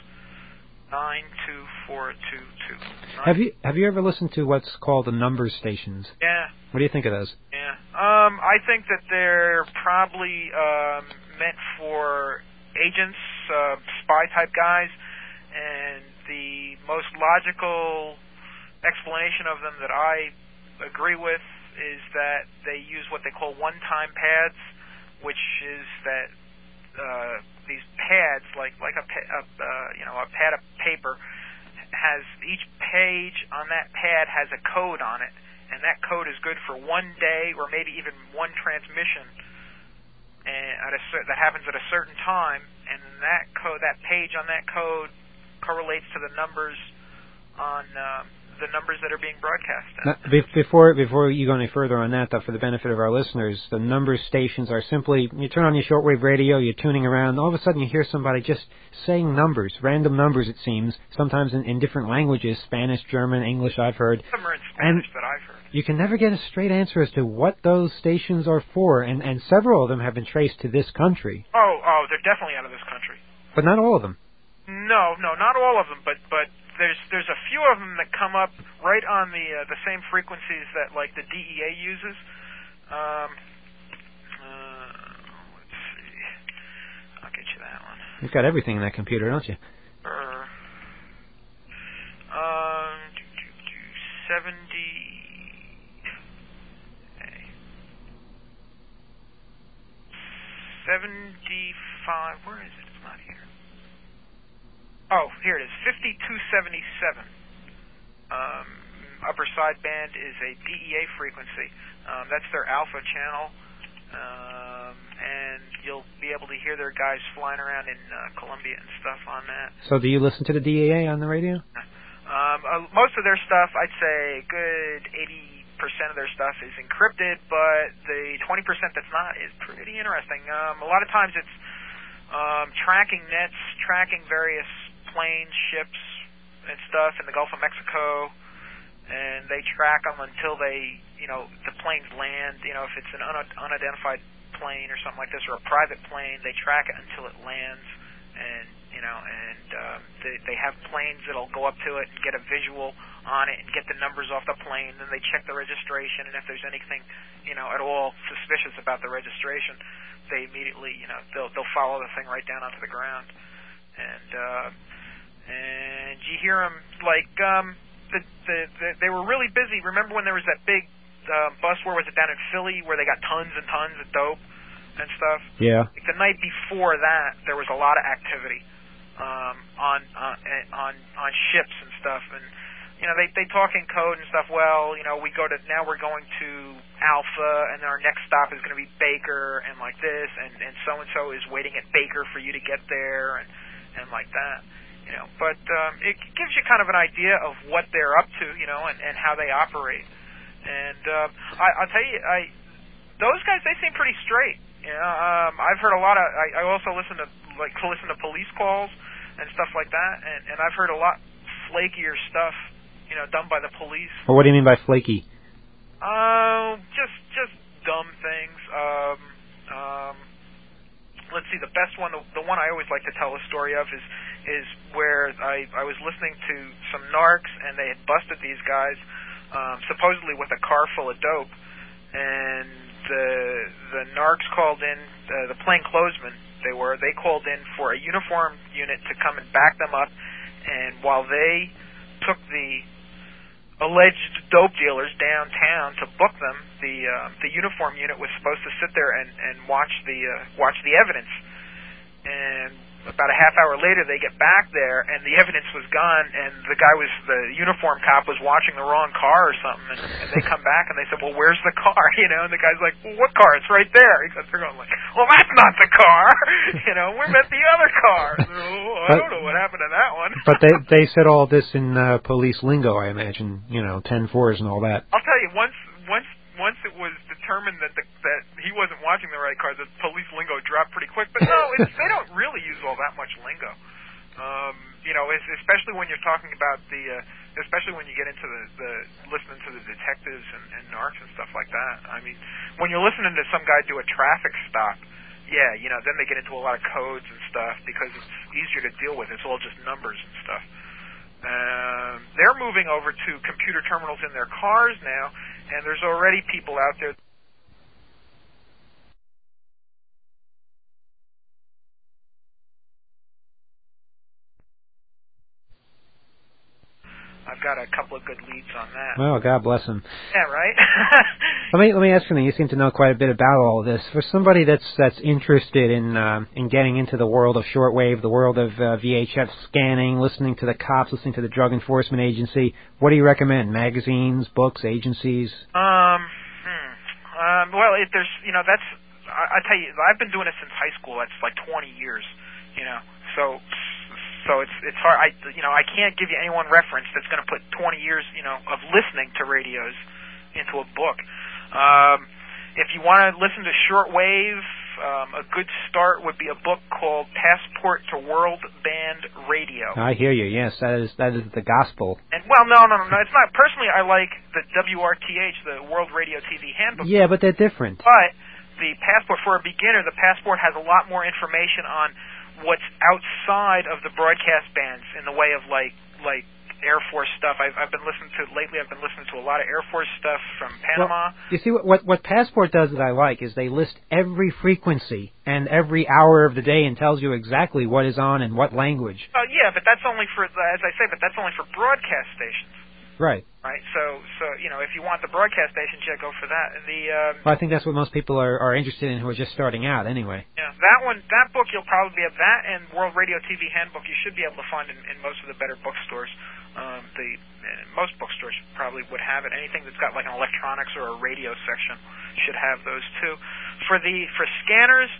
92422. Have you ever listened to what's called the number stations? Yeah. What do you think of those? Yeah. I think that they're probably meant for agents, spy type guys, and the most logical explanation of them that I agree with is that they use what they call one-time pads, which is that these pads, like a pad of paper, has each page on that pad has a code on it, and that code is good for one day or maybe even one transmission, and that happens at a certain time, and that page on that code correlates to the numbers on the numbers that are being broadcast. Now, before you go any further on that, though, for the benefit of our listeners, the number stations are simply, you turn on your shortwave radio, you're tuning around, all of a sudden you hear somebody just saying numbers, random numbers it seems, sometimes in different languages, Spanish, German, English I've heard. Some are in Spanish that I've heard. You can never get a straight answer as to what those stations are for, and several of them have been traced to this country. Oh, they're definitely out of this country. But not all of them. No, not all of them, but there's a few of them that come up right on the same frequencies that like the DEA uses. Let's see, I'll get you that one. You've got everything in that computer, don't you? 75. Where is it? It's not here. Oh, here it is. 5277. Upper sideband is a DEA frequency. That's their alpha channel, and you'll be able to hear their guys flying around in Colombia and stuff on that. So do you listen to the DEA on the radio? Most of their stuff, I'd say, good 80% of their stuff is encrypted, but the 20% that's not is pretty interesting. A lot of times it's tracking nets, tracking various planes, ships, and stuff in the Gulf of Mexico, and they track them until they, the planes land. If it's an unidentified plane or something like this, or a private plane, they track it until it lands, and they have planes that'll go up to it and get a visual on it and get the numbers off the plane. Then they check the registration, and if there's anything, at all suspicious about the registration, they immediately, they'll follow the thing right down onto the ground. And you hear them like they were really busy. Remember when there was that big bus war, was it down in Philly, where they got tons and tons of dope and stuff? Yeah. Like the night before that, there was a lot of activity on ships and stuff, and they talk in code and stuff. Well, we're going to Alpha, and our next stop is going to be Baker, and like this, and so is waiting at Baker for you to get there, and like that. But it gives you kind of an idea of what they're up to, and how they operate. And I'll tell you, those guys, they seem pretty straight. I've heard a lot of. I also listen to police calls and stuff like that, and I've heard a lot flakier stuff, done by the police. Well, what do you mean by flaky? Just dumb things. Let's see, the best one, the one I always like to tell a story of is where I was listening to some narcs, and they had busted these guys supposedly with a car full of dope, and the narcs called in, the plainclothesmen they called in for a uniform unit to come and back them up, and while they took the alleged dope dealers downtown to book them, the uniform unit was supposed to sit there and watch the evidence. And about a half hour later, they get back there, and the evidence was gone, and the uniform cop was watching the wrong car or something, and they come back, and they said, well, where's the car? And the guy's like, well, what car? It's right there. They're going like, well, that's not the car. We meant the other car. So, I don't know what happened to that one. But they said all this in police lingo, I imagine, 10-4s and all that. I'll tell you, once it was determined that he wasn't watching the right car, the police lingo dropped pretty quick. But no, they don't really use all that much lingo. Especially when you're talking about especially when you get into the listening to the detectives and narcs and stuff like that. I mean, when you're listening to some guy do a traffic stop, then they get into a lot of codes and stuff because it's easier to deal with. It's all just numbers and stuff. They're moving over to computer terminals in their cars now, and there's already people out there. I've got a couple of good leads on that. Well, God bless him. Yeah, right? Let me ask you something. You seem to know quite a bit about all of this. For somebody that's interested in getting into the world of shortwave, the world of VHF scanning, listening to the cops, listening to the Drug Enforcement Agency, what do you recommend? Magazines, books, agencies? Well, there's, that's, I tell you, I've been doing it since high school. That's like 20 years, So So it's hard. I can't give you any one reference that's going to put 20 years of listening to radios into a book. If you want to listen to shortwave, a good start would be a book called Passport to World Band Radio. I hear you. Yes, that is the gospel. And no, it's not. Personally, I like the WRTH, the World Radio TV Handbook. Yeah, but they're different. But the Passport, for a beginner, the Passport has a lot more information on what's outside of the broadcast bands in the way of like Air Force stuff. I've been listening to a lot of Air Force stuff from Panama. Well, you see, what Passport does that I like is they list every frequency and every hour of the day and tells you exactly what is on and what language. Oh yeah, but that's only for, as I say, that's only for broadcast stations. Right. Right. So if you want the broadcast stations, yeah, go for that. Well, I think that's what most people are interested in who are just starting out, anyway. Yeah, that book you'll probably be at that, and World Radio TV Handbook you should be able to find in most of the better bookstores. Most bookstores probably would have it. Anything that's got like an electronics or a radio section should have those too. For scanners,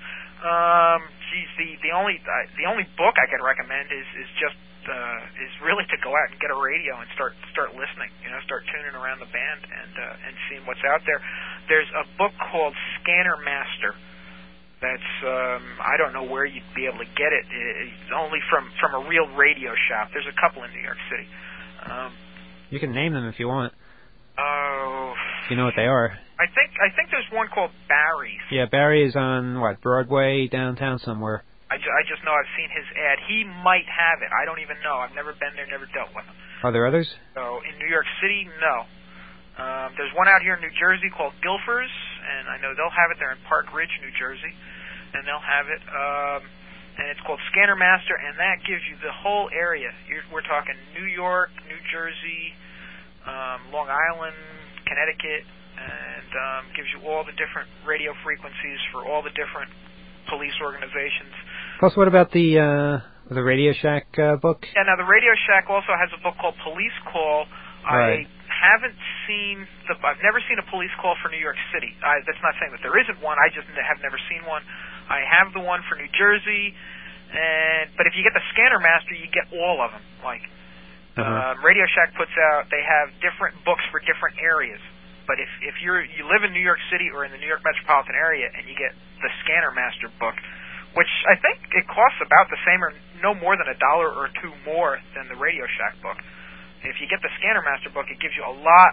the only book I could recommend is really to go out and get a radio and start listening. Start tuning around the band and seeing what's out there. There's a book called Scanner Master. That's I don't know where you'd be able to get it. It's only from a real radio shop. There's a couple in New York City. You can name them if you want. Oh, you know what they are. I think there's one called Barry's. Yeah, Barry is on Broadway downtown somewhere. I just know I've seen his ad. He might have it. I don't even know. I've never been there, never dealt with him. Are there others? So in New York City, no. There's one out here in New Jersey called Gilfers, and I know they'll have it there in Park Ridge, New Jersey, and they'll have it. And it's called Scanner Master, and that gives you the whole area. We're talking New York, New Jersey, Long Island, Connecticut, and gives you all the different radio frequencies for all the different police organizations. Plus, what about the Radio Shack book? Yeah, now the Radio Shack also has a book called Police Call. Right. I've never seen a police call for New York City. That's not saying that there isn't one. I just have never seen one. I have the one for New Jersey, but if you get the Scanner Master, you get all of them. Radio Shack puts out, they have different books for different areas. But if you live in New York City or in the New York metropolitan area and you get the Scanner Master book, which I think it costs about the same or no more than $1 or $2 more than the Radio Shack book. If you get the Scanner Master book, it gives you a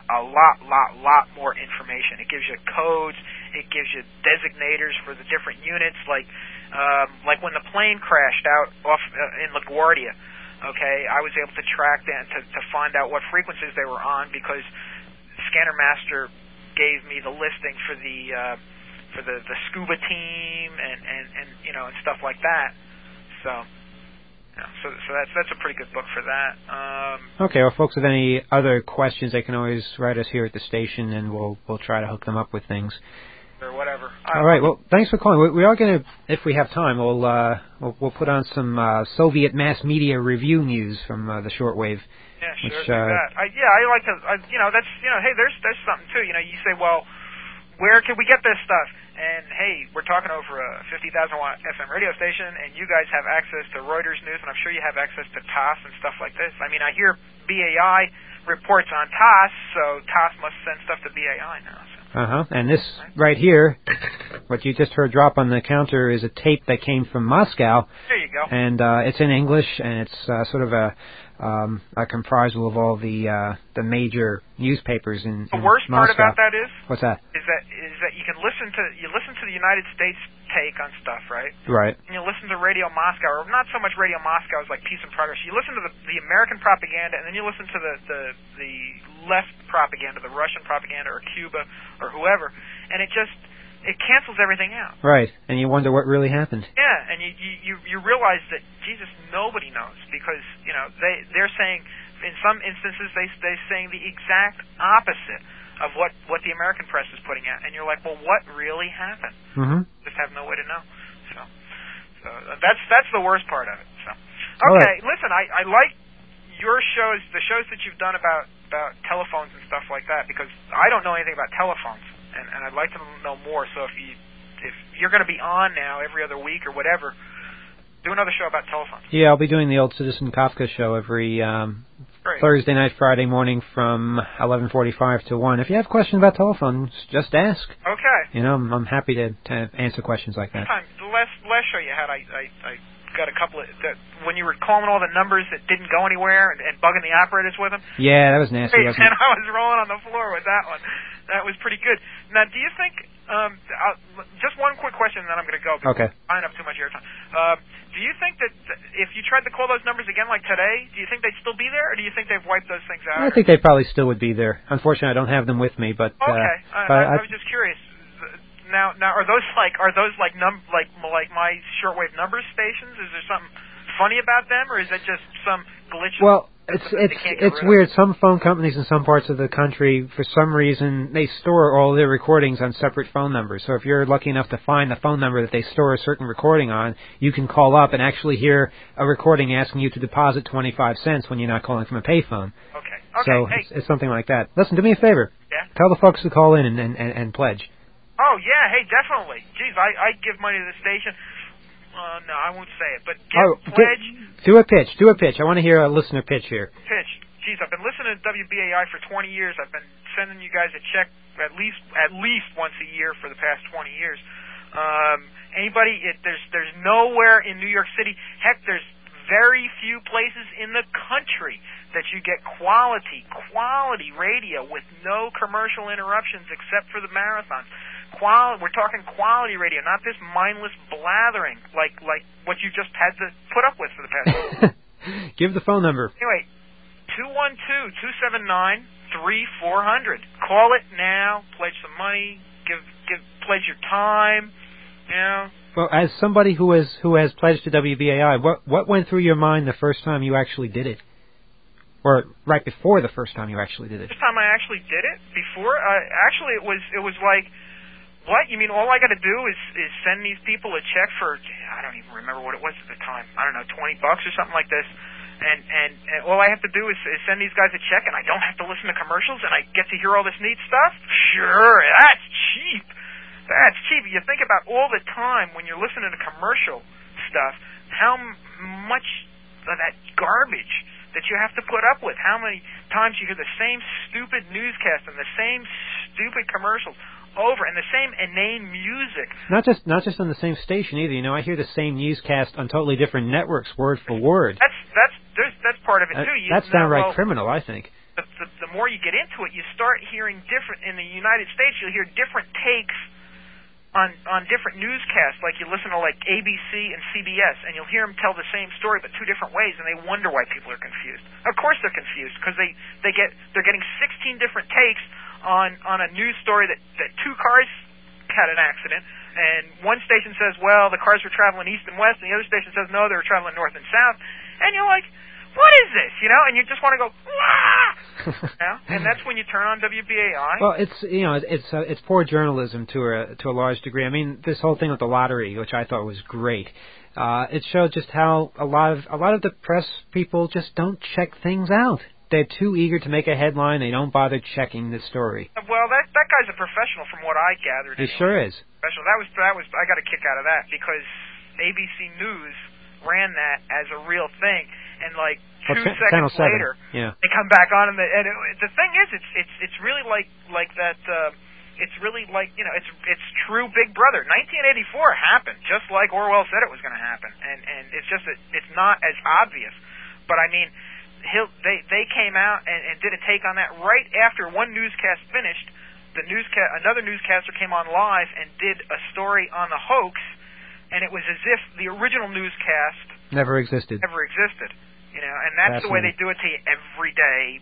lot more information. It gives you codes. It gives you designators for the different units, like when the plane crashed out off in LaGuardia. Okay, I was able to track that to find out what frequencies they were on because Scanner Master gave me the listing for the scuba team and stuff like that. So that's a pretty good book for that. Okay, well, folks, have any other questions, they can always write us here at the station, and we'll try to hook them up with things. Or whatever. All right. Well, thanks for calling. We are going to, if we have time, we'll put on some Soviet mass media review news from the shortwave. Yeah, sure. Do that. I like to. That's hey, there's something too. You say, well, where can we get this stuff? And hey, we're talking over a 50,000-watt FM radio station, and you guys have access to Reuters News, and I'm sure you have access to TASS and stuff like this. I mean, I hear BAI reports on TASS, so TASS must send stuff to BAI now. So. And this right here, what you just heard drop on the counter, is a tape that came from Moscow. There you go. And it's in English, and it's sort of a comprisal of all the major newspapers in the worst Moscow. part about that is what's that? Is that you can listen to the United States take on stuff, right? Right. And you listen to Radio Moscow, or not so much Radio Moscow as like Peace and Progress. You listen to the American propaganda, and then you listen to the left propaganda, the Russian propaganda, or Cuba, or whoever, and it cancels everything out. Right, and you wonder what really happened. Yeah, and you realize that Jesus, nobody knows, because they're saying in some instances they're saying the exact opposite of what the American press is putting out, and you're like, well, what really happened? Mm-hmm. Just have no way to know. So that's the worst part of it. So okay, listen, I like your shows, the shows that you've done about telephones and stuff like that, because I don't know anything about telephones. And I'd like to know more. So if you're going to be on now every other week or whatever, Do another show about telephones. Yeah, I'll be doing the Old Citizen Kafka show every Thursday night, Friday morning from 11:45 to 1. If you have questions about telephones, just ask. Okay. You know, I'm happy to answer questions like that. The last show you had, I got a couple of when you were calling all the numbers that didn't go anywhere and bugging the operators with them. Yeah, that was nasty. And I was rolling on the floor with that one. That was pretty good. Now, do you think? Just one quick question, and then I'm going to go. Okay. I don't have too much airtime. Do you think that if you tried to call those numbers again, like today, do you think they'd still be there, or do you think they've wiped those things out? I think they probably still would be there. Unfortunately, I don't have them with me, but okay. I was just curious. Now, are those like my shortwave numbers stations? Is there something funny about them, or is it just some glitch? Well, it's weird. Some phone companies in some parts of the country, for some reason, they store all their recordings on separate phone numbers. So if you're lucky enough to find the phone number that they store a certain recording on, you can call up and actually hear a recording asking you to deposit 25 cents when you're not calling from a payphone. Okay. So it's something like that. Listen, do me a favor. Yeah. Tell the folks to call in and pledge. Oh yeah, hey, definitely. Geez, I give money to the station. No, I won't say it, but pledge. Do a pitch. I want to hear a listener pitch here. Pitch. Geez, I've been listening to WBAI for 20 years. I've been sending you guys a check at least once a year for the past 20 years. Anybody? There's nowhere in New York City. Heck, there's very few places in the country that you get quality radio with no commercial interruptions except for the marathons. We're talking quality radio, not this mindless blathering like what you just had to put up with for the past. Give the phone number. Anyway, 212-279-3400. Call it now. Pledge some money. Pledge your time. You know. Well, as somebody who has pledged to WBAI, what went through your mind the first time you actually did it? Or right before the first time you actually did it? The first time I actually did it? Before? Actually, it was like, what? You mean all I got to do is send these people a check for, I don't even remember what it was at the time. I don't know, $20 or something like this. And all I have to do is send these guys a check, and I don't have to listen to commercials, and I get to hear all this neat stuff? Sure, that's cheap. That's cheap. You think about all the time when you're listening to commercial stuff, how much of that garbage that you have to put up with. How many times you hear the same stupid newscast and the same stupid commercials over, and the same inane music. Not just on the same station either. You know, I hear the same newscast on totally different networks, word for word. That's part of it too. That's downright criminal, I think. The more you get into it, you start hearing different. In the United States, you'll hear different takes on different newscasts. Like you listen to like ABC and CBS, and you'll hear them tell the same story but two different ways, and they wonder why people are confused. Of course they're confused because they're getting 16 different takes on a news story that two cars had an accident, and one station says, well, the cars were traveling east and west, and the other station says, no, they were traveling north and south, and you're like, what is this? You know, and you just want to go, wah! You know? And that's when you turn on WBAI. Well, it's poor journalism to a large degree. I mean, this whole thing with the lottery, which I thought was great, it showed just how a lot of the press people just don't check things out. They're too eager to make a headline. They don't bother checking the story. Well, that guy's a professional, from what I gathered. He sure is. Professional. That was. I got a kick out of that because ABC News ran that as a real thing. And like 2 seconds later, they come back on, and the thing is, it's really like that. It's really like, you know, it's true Big Brother. 1984 happened just like Orwell said it was going to happen, and it's just that it's not as obvious. But I mean, they came out and did a take on that right after one newscast finished. Another newscaster came on live and did a story on the hoax, and it was as if the original newscast never existed. You know, and that's the way they do it to you every day,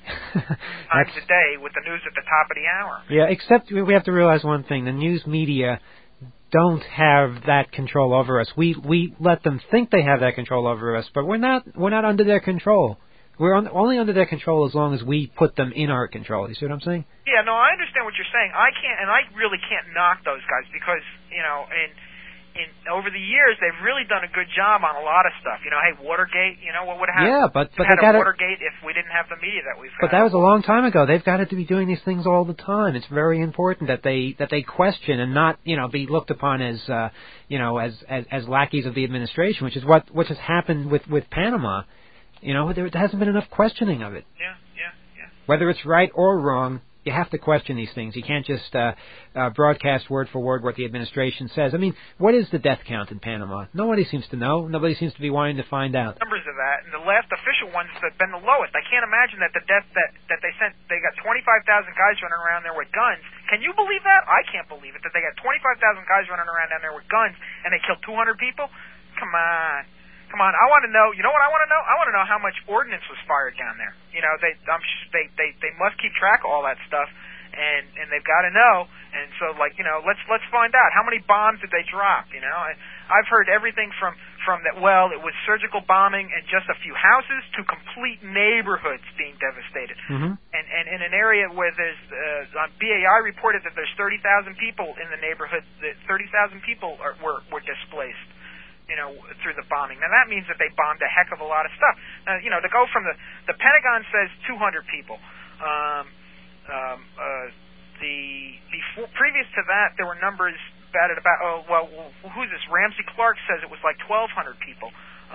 times a day, with the news at the top of the hour. Yeah, except we have to realize one thing: the news media don't have that control over us. We let them think they have that control over us, but we're not under their control. We're only under their control as long as we put them in our control. You see what I'm saying? Yeah, no, I understand what you're saying. I really can't knock those guys because, you know, over the years, they've really done a good job on a lot of stuff. You know, hey, Watergate. You know what would happen? Yeah, but they got Watergate if we didn't have the media that we've But had. that was a long time ago. They've got to be doing these things all the time. It's very important that they question and not be looked upon as as lackeys of the administration, which is what has happened with Panama. There hasn't been enough questioning of it. Yeah. Whether it's right or wrong, you have to question these things. You can't just broadcast word for word what the administration says. I mean, what is the death count in Panama? Nobody seems to know. Nobody seems to be wanting to find out. Numbers of that, and the last official ones have been the lowest. I can't imagine that the death that they sent, they got 25,000 guys running around there with guns. Can you believe that? I can't believe it, that they got 25,000 guys running around down there with guns, and they killed 200 people? Come on, I want to know. You know what I want to know? I want to know how much ordnance was fired down there. They must keep track of all that stuff, and they've got to know. And so, let's find out how many bombs did they drop. I've heard everything from that. Well, it was surgical bombing and just a few houses to complete neighborhoods being devastated. Mm-hmm. And in an area where there's BAI reported that there's 30,000 people in the neighborhood. That 30,000 people were displaced. Through the bombing. Now that means that they bombed a heck of a lot of stuff. Now, to go from the Pentagon says 200 people. Previous to that, there were numbers batted about. Who's this? Ramsey Clark says it was like 1,200 people.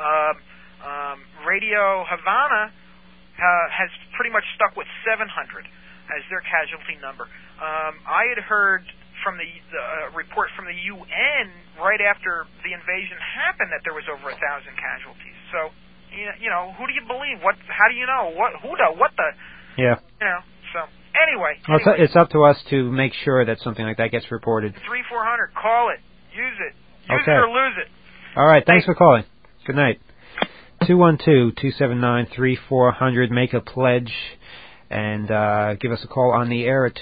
Radio Havana has pretty much stuck with 700 as their casualty number. I had heard from the report from the UN right after the invasion happened that there was over 1,000 casualties. So, who do you believe? How do you know? Yeah. So anyway. Well, it's up to us to make sure that something like that gets reported. 3-400, call it, use it, okay. it or lose it. All right, thanks for calling. Good night. 212-279-3400. Make a pledge. And give us a call on the air at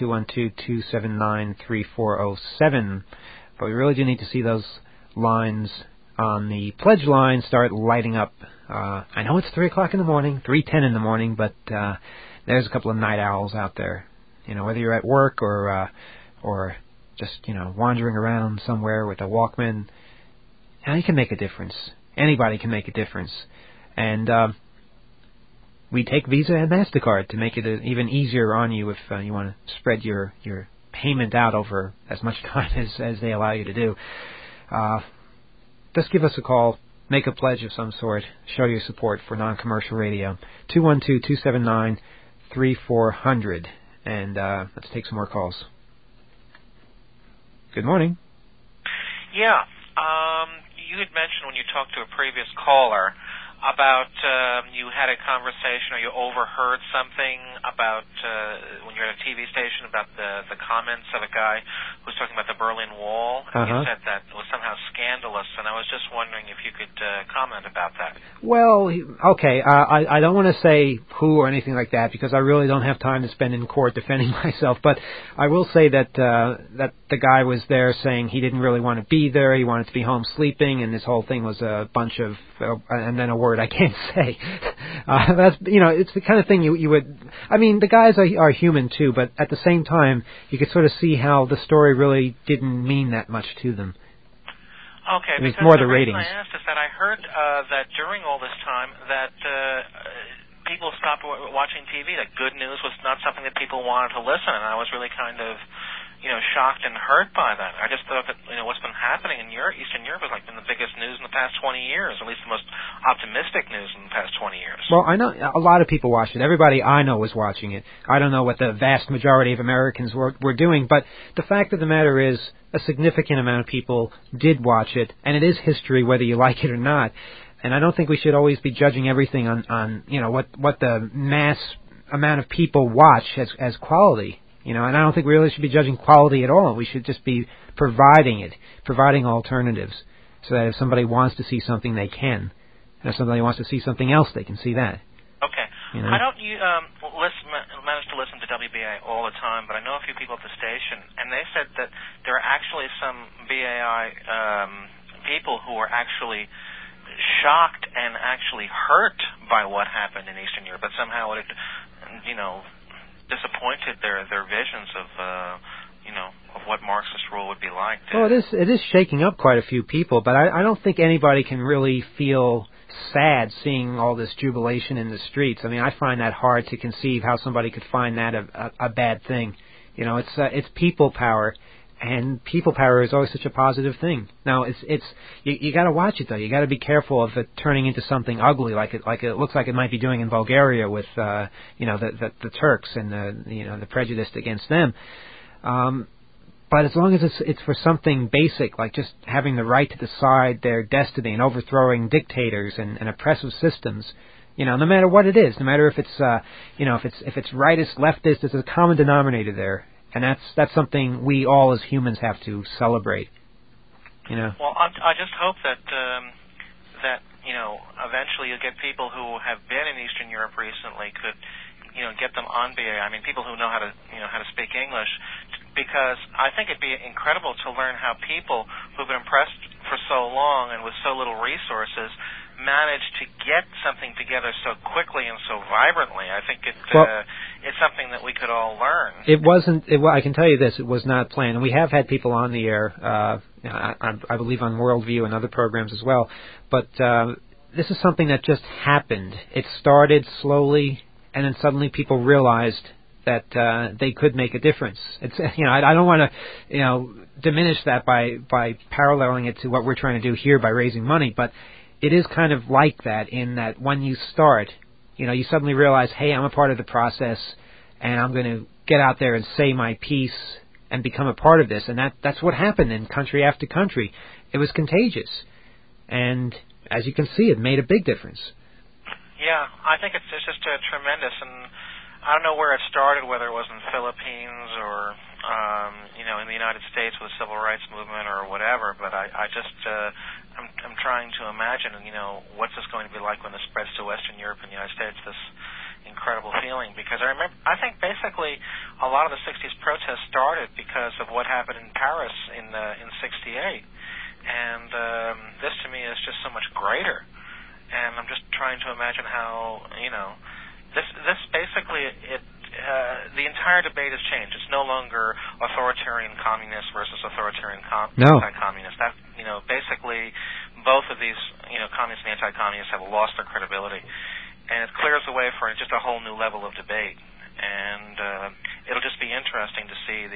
212-279-3407. But we really do need to see those lines on the pledge line start lighting up. I know it's 3 o'clock in the morning, 3:10 in the morning, but there's a couple of night owls out there. Whether you're at work or just wandering around somewhere with a Walkman, you can make a difference. Anybody can make a difference. And we take Visa and MasterCard to make it even easier on you if you want to spread your payment out over as much time as they allow you to do. Just give us a call, make a pledge of some sort, show your support for non-commercial radio. 212-279-3400. And let's take some more calls. Good morning. Yeah, you had mentioned when you talked to a previous caller about you had a conversation or you overheard something about when you're at a TV station about the comments of a guy who was talking about the Berlin Wall. And you said that it was somehow scandalous, and I was just wondering if you could comment about that. Well, okay, I don't want to say who or anything like that because I really don't have time to spend in court defending myself, but I will say that that the guy was there saying he didn't really want to be there, he wanted to be home sleeping, and this whole thing was a bunch of, and then a word I can't say. That's it's the kind of thing you would. I mean, the guys are human too, but at the same time, you could sort of see how the story really didn't mean that much to them. Okay, I mean, because it's more the the reason ratings. I asked is that I heard that during all this time that people stopped watching TV. That good news was not something that people wanted to listen, and I was really kind of shocked and hurt by that. I just thought that what's been happening in Eastern Europe has been the biggest news in the past 20 years, or at least the most optimistic news in the past 20 years. Well, I know a lot of people watched it. Everybody I know was watching it. I don't know what the vast majority of Americans were doing, but the fact of the matter is a significant amount of people did watch it, and it is history whether you like it or not. And I don't think we should always be judging everything on what the mass amount of people watch as quality. And I don't think we really should be judging quality at all. We should just be providing alternatives, so that if somebody wants to see something, they can. And if somebody wants to see something else, they can see that. Okay. How don't you manage to listen to WBAI all the time? But I know a few people at the station, and they said that there are actually some BAI people who are actually shocked and actually hurt by what happened in Eastern Europe, but somehow it, disappointed their visions of what Marxist rule would be like. Well, it is shaking up quite a few people, but I don't think anybody can really feel sad seeing all this jubilation in the streets. I mean, I find that hard to conceive how somebody could find that a bad thing. You know, it's people power, and people power is always such a positive thing. Now, you got to watch it though. You got to be careful of it turning into something ugly, like it looks like it might be doing in Bulgaria with the Turks and the prejudice against them. But as long as it's for something basic, like just having the right to decide their destiny and overthrowing dictators and oppressive systems, no matter what it is, no matter if it's if it's rightist, leftist, there's a common denominator there, and that's something we all as humans have to celebrate. Well, I just hope that eventually you'll get people who have been in Eastern Europe recently could get them on BAI. I mean, people who know how to speak English, because I think it'd be incredible to learn how people who've been oppressed for so long and with so little resources manage to get something together so quickly and so vibrantly. I think it's something that we could all learn. I can tell you this, it was not planned. And we have had people on the air, I believe on Worldview and other programs as well. But this is something that just happened. It started slowly, and then suddenly people realized that they could make a difference. It's I don't want to diminish that by paralleling it to what we're trying to do here by raising money, but it is kind of like that in that when you start, you suddenly realize, hey, I'm a part of the process, and I'm going to get out there and say my piece and become a part of this. And that's what happened in country after country. It was contagious, and as you can see, it made a big difference. Yeah, I think it's just tremendous, and I don't know where it started, whether it was in the Philippines or in the United States with the Civil Rights Movement or whatever. But I'm trying to imagine, what's this going to be like when this spreads to Western Europe and the United States? This incredible feeling, because I think basically a lot of the '60s protests started because of what happened in Paris in '68, and this to me is just so much greater. And I'm just trying to imagine how, this basically, the entire debate has changed. It's no longer authoritarian communist versus authoritarian anti-communist. That, basically both of these, communists and anti-communists have lost their credibility. And it clears the way for just a whole new level of debate. And it'll just be interesting to see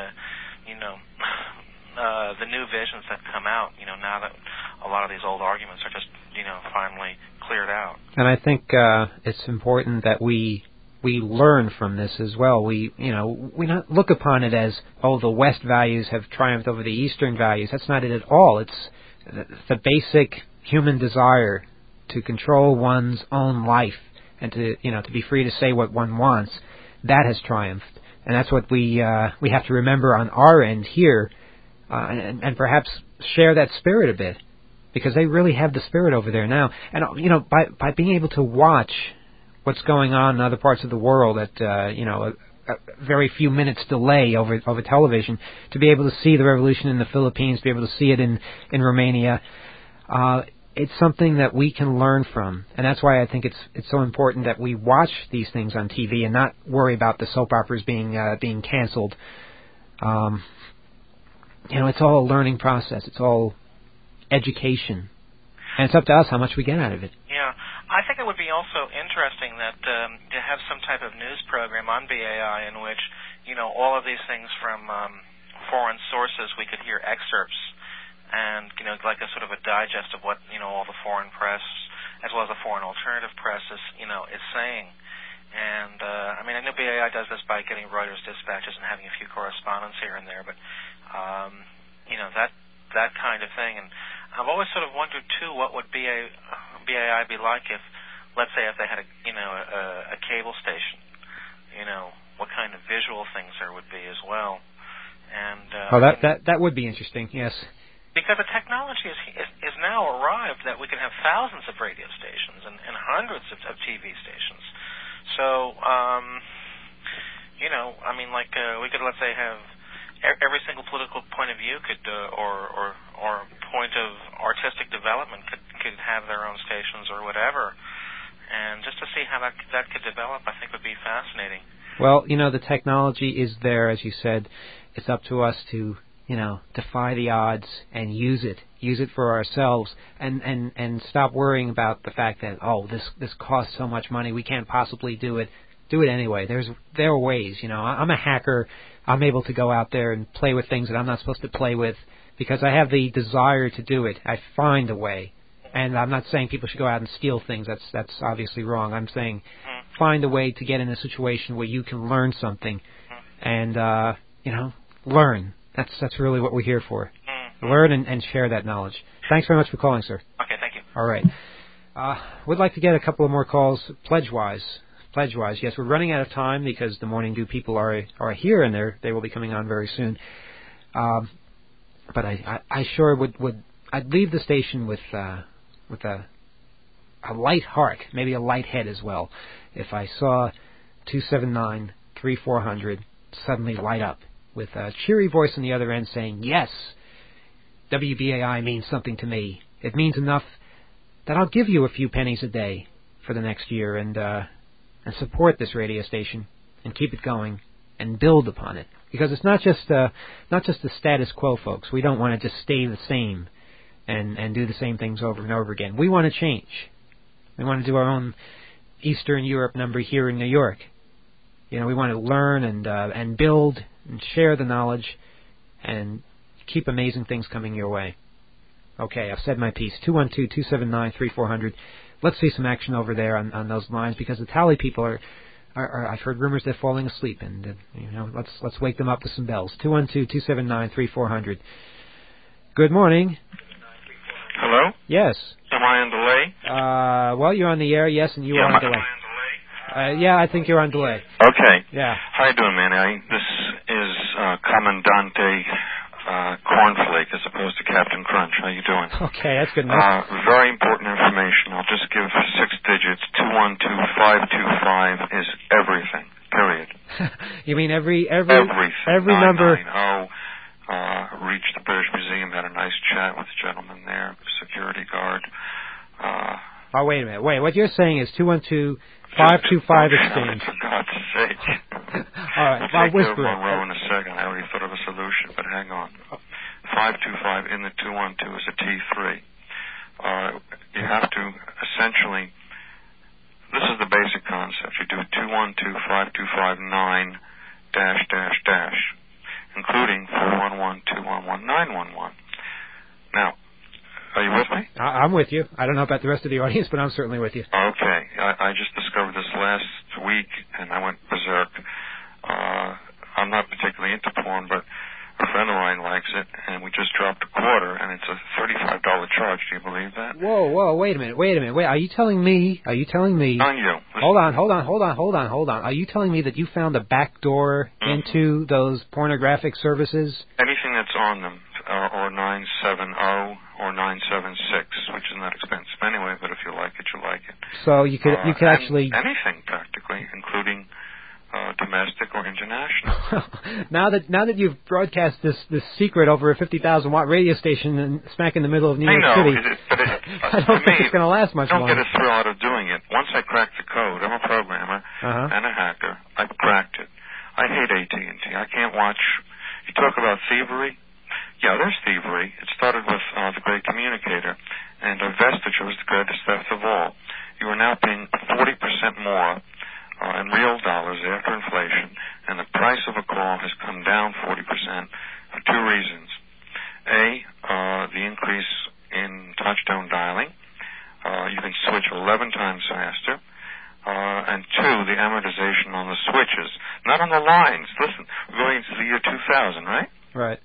the new visions that come out, now that a lot of these old arguments are just, finally cleared out. And I think it's important that we learn from this as well. We not look upon it as, the West values have triumphed over the Eastern values. That's not it at all. It's the basic human desire to control one's own life and to be free to say what one wants. That has triumphed, and that's what we have to remember on our end here. And perhaps share that spirit a bit, because they really have the spirit over there now. And by being able to watch what's going on in other parts of the world at a very few minutes delay over television, to be able to see the revolution in the Philippines, to be able to see it in Romania, it's something that we can learn from. And that's why I think it's so important that we watch these things on TV and not worry about the soap operas being canceled. It's all a learning process. It's all education. And it's up to us how much we get out of it. Yeah. I think it would be also interesting that to have some type of news program on BAI in which, all of these things from foreign sources, we could hear excerpts and, like a sort of a digest of what, all the foreign press, as well as the foreign alternative press is saying. And, I know BAI does this by getting Reuters dispatches and having a few correspondents here and there, but that kind of thing. And I've always sort of wondered too, what would BAI be like if, let's say, if they had a cable station, what kind of visual things there would be as well. And that would be interesting, yes. Because the technology is now arrived that we can have thousands of radio stations and hundreds of TV stations. So, we could, let's say, have every single political point of view could, or point of artistic development could have their own stations or whatever. And just to see how that could develop, I think would be fascinating. Well, the technology is there, as you said, It's up to us to, defy the odds and use it for ourselves, and stop worrying about the fact that, this costs so much money, we can't possibly do it. Do it anyway. There are ways. I'm a hacker. I'm able to go out there and play with things that I'm not supposed to play with because I have the desire to do it. I find a way. And I'm not saying people should go out and steal things. That's obviously wrong. I'm saying find a way to get in a situation where you can learn something and, learn. That's really what we're here for. Learn and share that knowledge. Thanks very much for calling, sir. Okay, thank you. All right. We'd like to get a couple of more calls pledge-wise. Yes, we're running out of time because the Morning Dew people are here and they will be coming on very soon. But I sure would I'd leave the station with a light heart, maybe a light head as well, if I saw 279-3400 suddenly light up with a cheery voice on the other end saying, yes, WBAI means something to me. It means enough that I'll give you a few pennies a day for the next year and support this radio station and keep it going and build upon it. Because it's not just the status quo, folks. We don't want to just stay the same and do the same things over and over again. We want to change. We want to do our own Eastern Europe number here in New York. We want to learn and build and share the knowledge and keep amazing things coming your way. Okay, I've said my piece. 212-279-3400. Let's see some action over there on those lines because the tally people are I've heard rumors they're falling asleep, and let's wake them up with some bells. 212-279-3400. Good morning. Hello? Yes. Am I on delay? Well, you're on the air, yes, and you are on delay. Yeah, I think you're on delay. Okay. Yeah. How you doing, man? This is Commandante Cornflake as opposed to Captain Crunch. How you doing? Okay, that's good enough. Very important information. I'll just give 6 digits. 212-525 is everything. Period. You mean every everything. number? 990. Reached the British Museum. Had a nice chat with the gentleman there, the security guard. Wait a minute. What you're saying is 212-525 exchange. For God's sake. All right, I'll whisper it. Monroe in a second. I already thought of a solution, but hang on. 525 in the 212 is a T3. You have to essentially, this is the basic concept. You do 212-525-9 -- including 411-211-911. Now, are you with me? I'm with you. I don't know about the rest of the audience, but I'm certainly with you. Okay. I just discovered this last week, and I went berserk. I'm not particularly into porn, but a friend of mine likes it, and we just dropped a quarter, and it's a $35 charge. Do you believe that? Whoa, wait a minute. Wait, are you telling me? On you. Hold on. Are you telling me that you found a back door into those pornographic services? Anything that's on them, or 970 or 976, which is not expensive anyway, but if you like it, you like it. So you could actually... Anything, practically, including domestic or international. Now that you've broadcast this secret over a 50,000 watt radio station and smack in the middle of New York City, I don't think it's going to last much longer. Don't get a thrill out of doing it. Once I cracked the code, I'm a programmer and a hacker. I cracked it. I hate AT&T. I can't watch. You talk about thievery. Yeah, there's thievery. It started with the Great Communicator, and vestige was the greatest theft of all. You are now paying 40% more in real dollars after inflation, and the price of a call has come down 40% for 2 reasons. A, the increase in touchtone dialing. You can switch 11 times faster. And 2, the amortization on the switches, not on the lines. Listen, we're going into the year 2000, right? Right.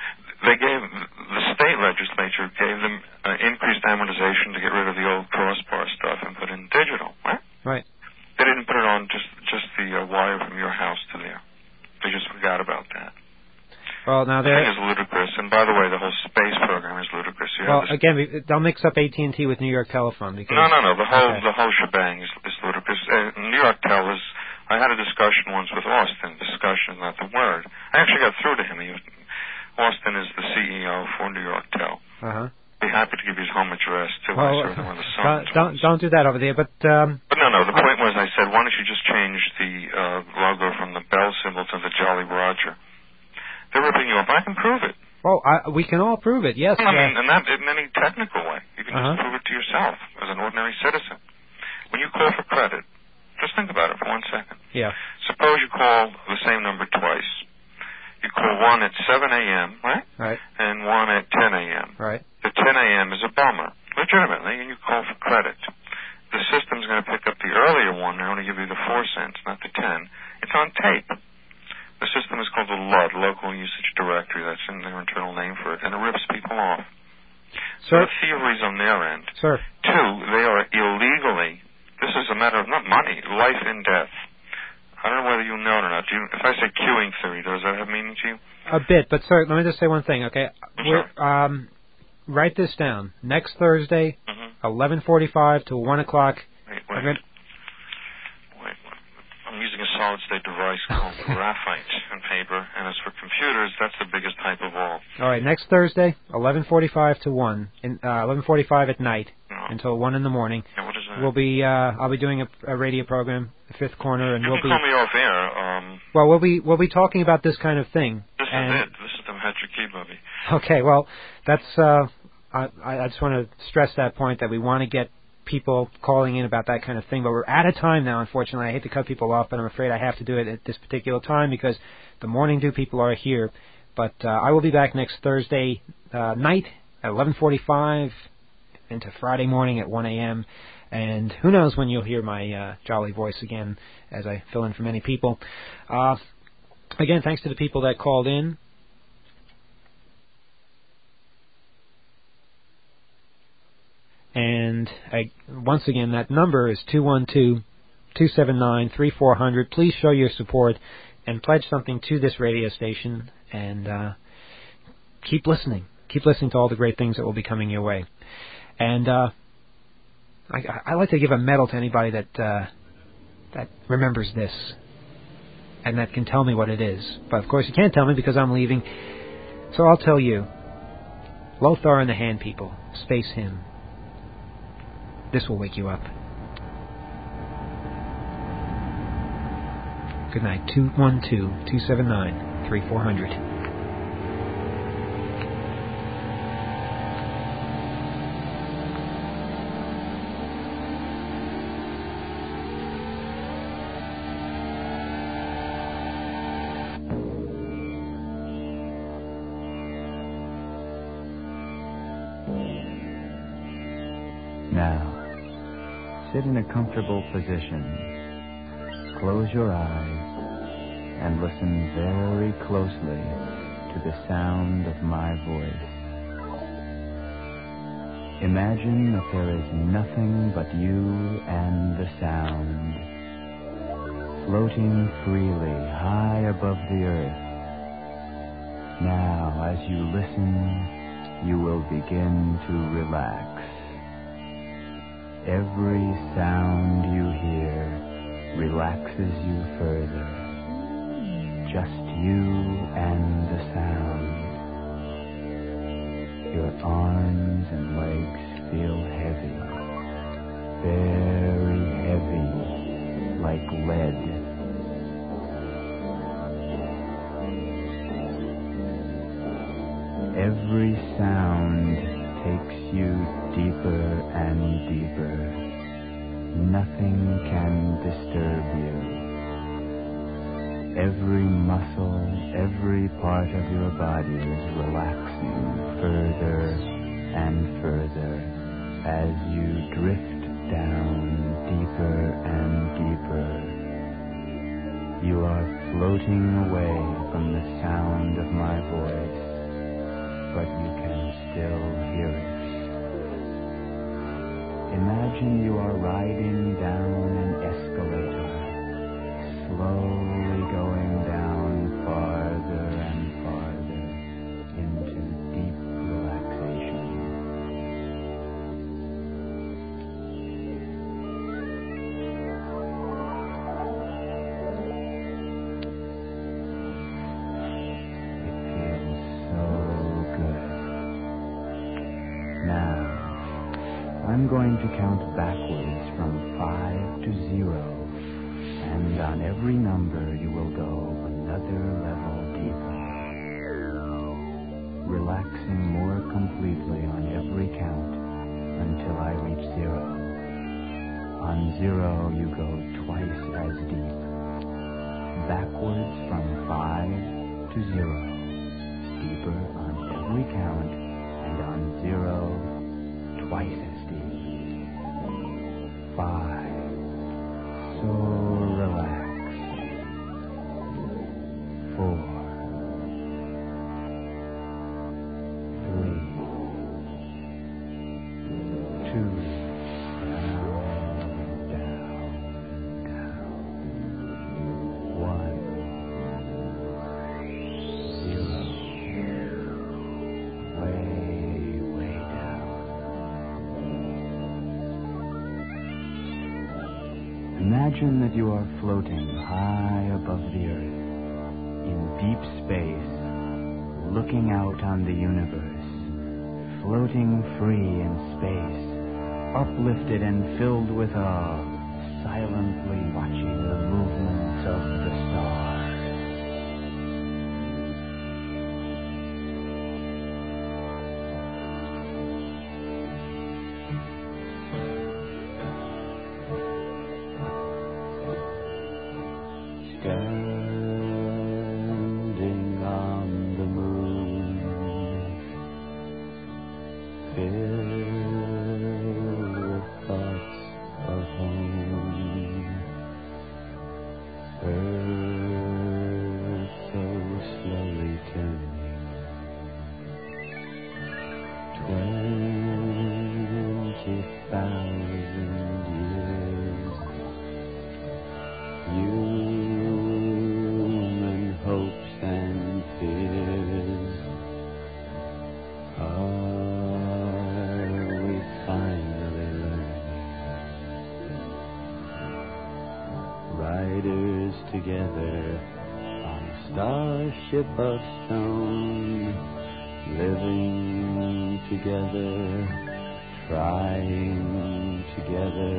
The state legislature gave them increased amortization to get rid of the old crossbar stuff and put in digital, right? Right. They didn't put it on just the wire from your house to there. They just forgot about that. Well, now the thing is ludicrous, and by the way, the whole space program is ludicrous. Again, don't mix up AT&T with New York Telephone. Because No. The whole shebang is ludicrous. New York Tel is. I had a discussion once with Austin. Discussion, not the word. I actually got through to him. Austin is the CEO for New York Tel. Be happy to give you his home address too. Well, don't do that over there. But no. The point was, I said, why don't you just change the logo from the bell symbol to the Jolly Roger? There up. I can prove it. Well, we can all prove it, yes. I mean, and not in any technical way. You can just prove it to yourself as an ordinary citizen. When you call for credit, just think about it for 1 second. Yeah. Suppose you call the same number twice. You call one at 7 a.m., right? Right. And one at 10 a.m. Right. The 10 a.m. is a bummer, legitimately, and you call for credit. The system's going to pick up the earlier one. They're going to give you the 4 cents, not the 10. It's on tape. The system is called the LUD, Local Usage Directory. That's in their internal name for it, and it rips people off. So the theory's on their end. Sir. Two, they are illegally, this is a matter of not money, life and death. I don't know whether you know it or not. If I say queuing theory, does that have meaning to you? A bit, but sir, let me just say one thing, okay? Sure. Write this down. Next Thursday, 11:45 to 1 o'clock. Wait. I'm using a solid-state device called graphite and paper, and as for computers, that's the biggest type of all. All right, next Thursday, 11:45 to 1, 11:45 at night until 1 in the morning. Yeah, what is that? I'll be doing a radio program, The Fifth Corner, and you can call me off air. Well, we'll be talking about this kind of thing. This is it. This is the magic key, Bubby. Okay, well, that's I just want to stress that point that we want to get people calling in about that kind of thing, but we're out of time now, unfortunately. I hate to cut people off, but I'm afraid I have to do it at this particular time because the Morning Dew people are here. But I will be back next Thursday night at 11:45 into Friday morning at 1 a.m., and who knows when you'll hear my jolly voice again as I fill in for many people. Again, thanks to the people that called in. And once again, that number is 212-279-3400. Please show your support and pledge something to this radio station. And keep listening. Keep listening to all the great things that will be coming your way. And I like to give a medal to anybody that remembers this and that can tell me what it is. But, of course, you can't tell me because I'm leaving. So I'll tell you. Lothar and the Hand People, Space Hymn. This will wake you up. Good night. 212-279-3400. Now, sit in a comfortable position. Close your eyes and listen very closely to the sound of my voice. Imagine that there is nothing but you and the sound, floating freely high above the earth. Now, as you listen, you will begin to relax. Every sound you hear relaxes you further. Just you and the sound. Your arms and legs feel heavy, very heavy, like lead. Every sound takes you deeper and deeper. Nothing can disturb you. Every muscle, every part of your body is relaxing further and further as you drift down deeper and deeper. You are floating away from the sound of my voice, but you can still hear it. Imagine you are riding down an escalator, slowly going down farther and farther into deep relaxation. It feels so good. Now, I'm going to count backwards from 5 to 0, and on every number you will go another level deeper. relaxing more completely on every count until I reach 0. On 0, you go twice as deep. Backwards from 5 to 0. Deeper on every count, and on 0, twice as deep. 5. So relaxed. 4. 3. 2. Imagine that you are floating high above the earth, in deep space, looking out on the universe, floating free in space, uplifted and filled with awe, silently watching the movements of the stars. Standing on the moon, filled with thoughts of home, earth so slowly turning, 20,000 years. Human hopes and fears. Are we finally learning? Riders together on a starship of stone, living together, trying together,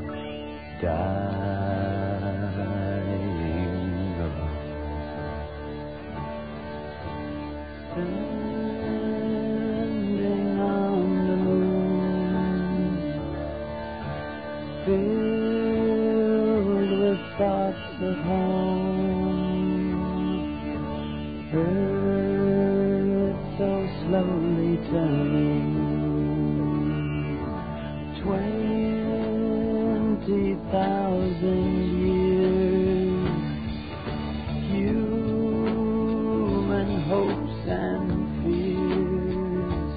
dying alone. Standing on the moon, filled with thoughts of home, earth so slowly turning, 20,000 years. Human hopes and fears.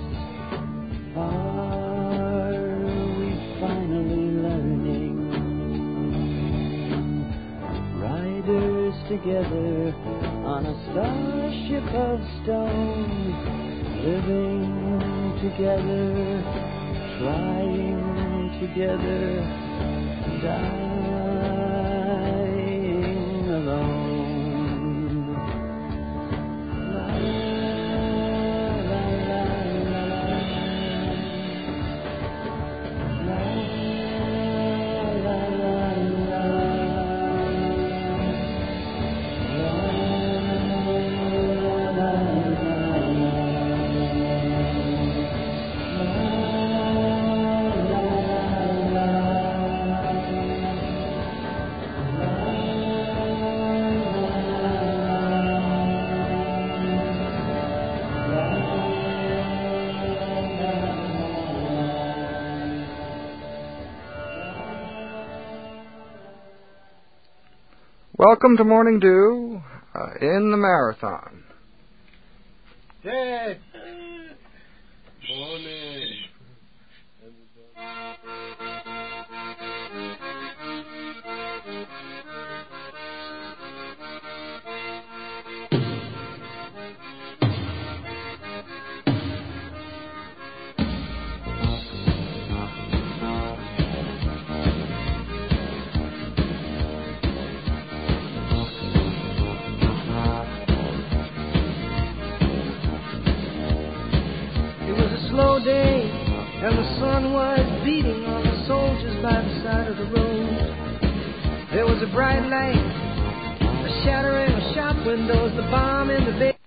Are we finally learning? Riders together on a starship of stone, living together, trying together, dying alone. La, la, la, la, la. La, la, la, la. La, la, Welcome to Morning Dew in the marathon. Dad! Morning. Slow day, and the sun was beating on the soldiers by the side of the road. There was a bright light, a shattering of shop windows, the bomb in the bay.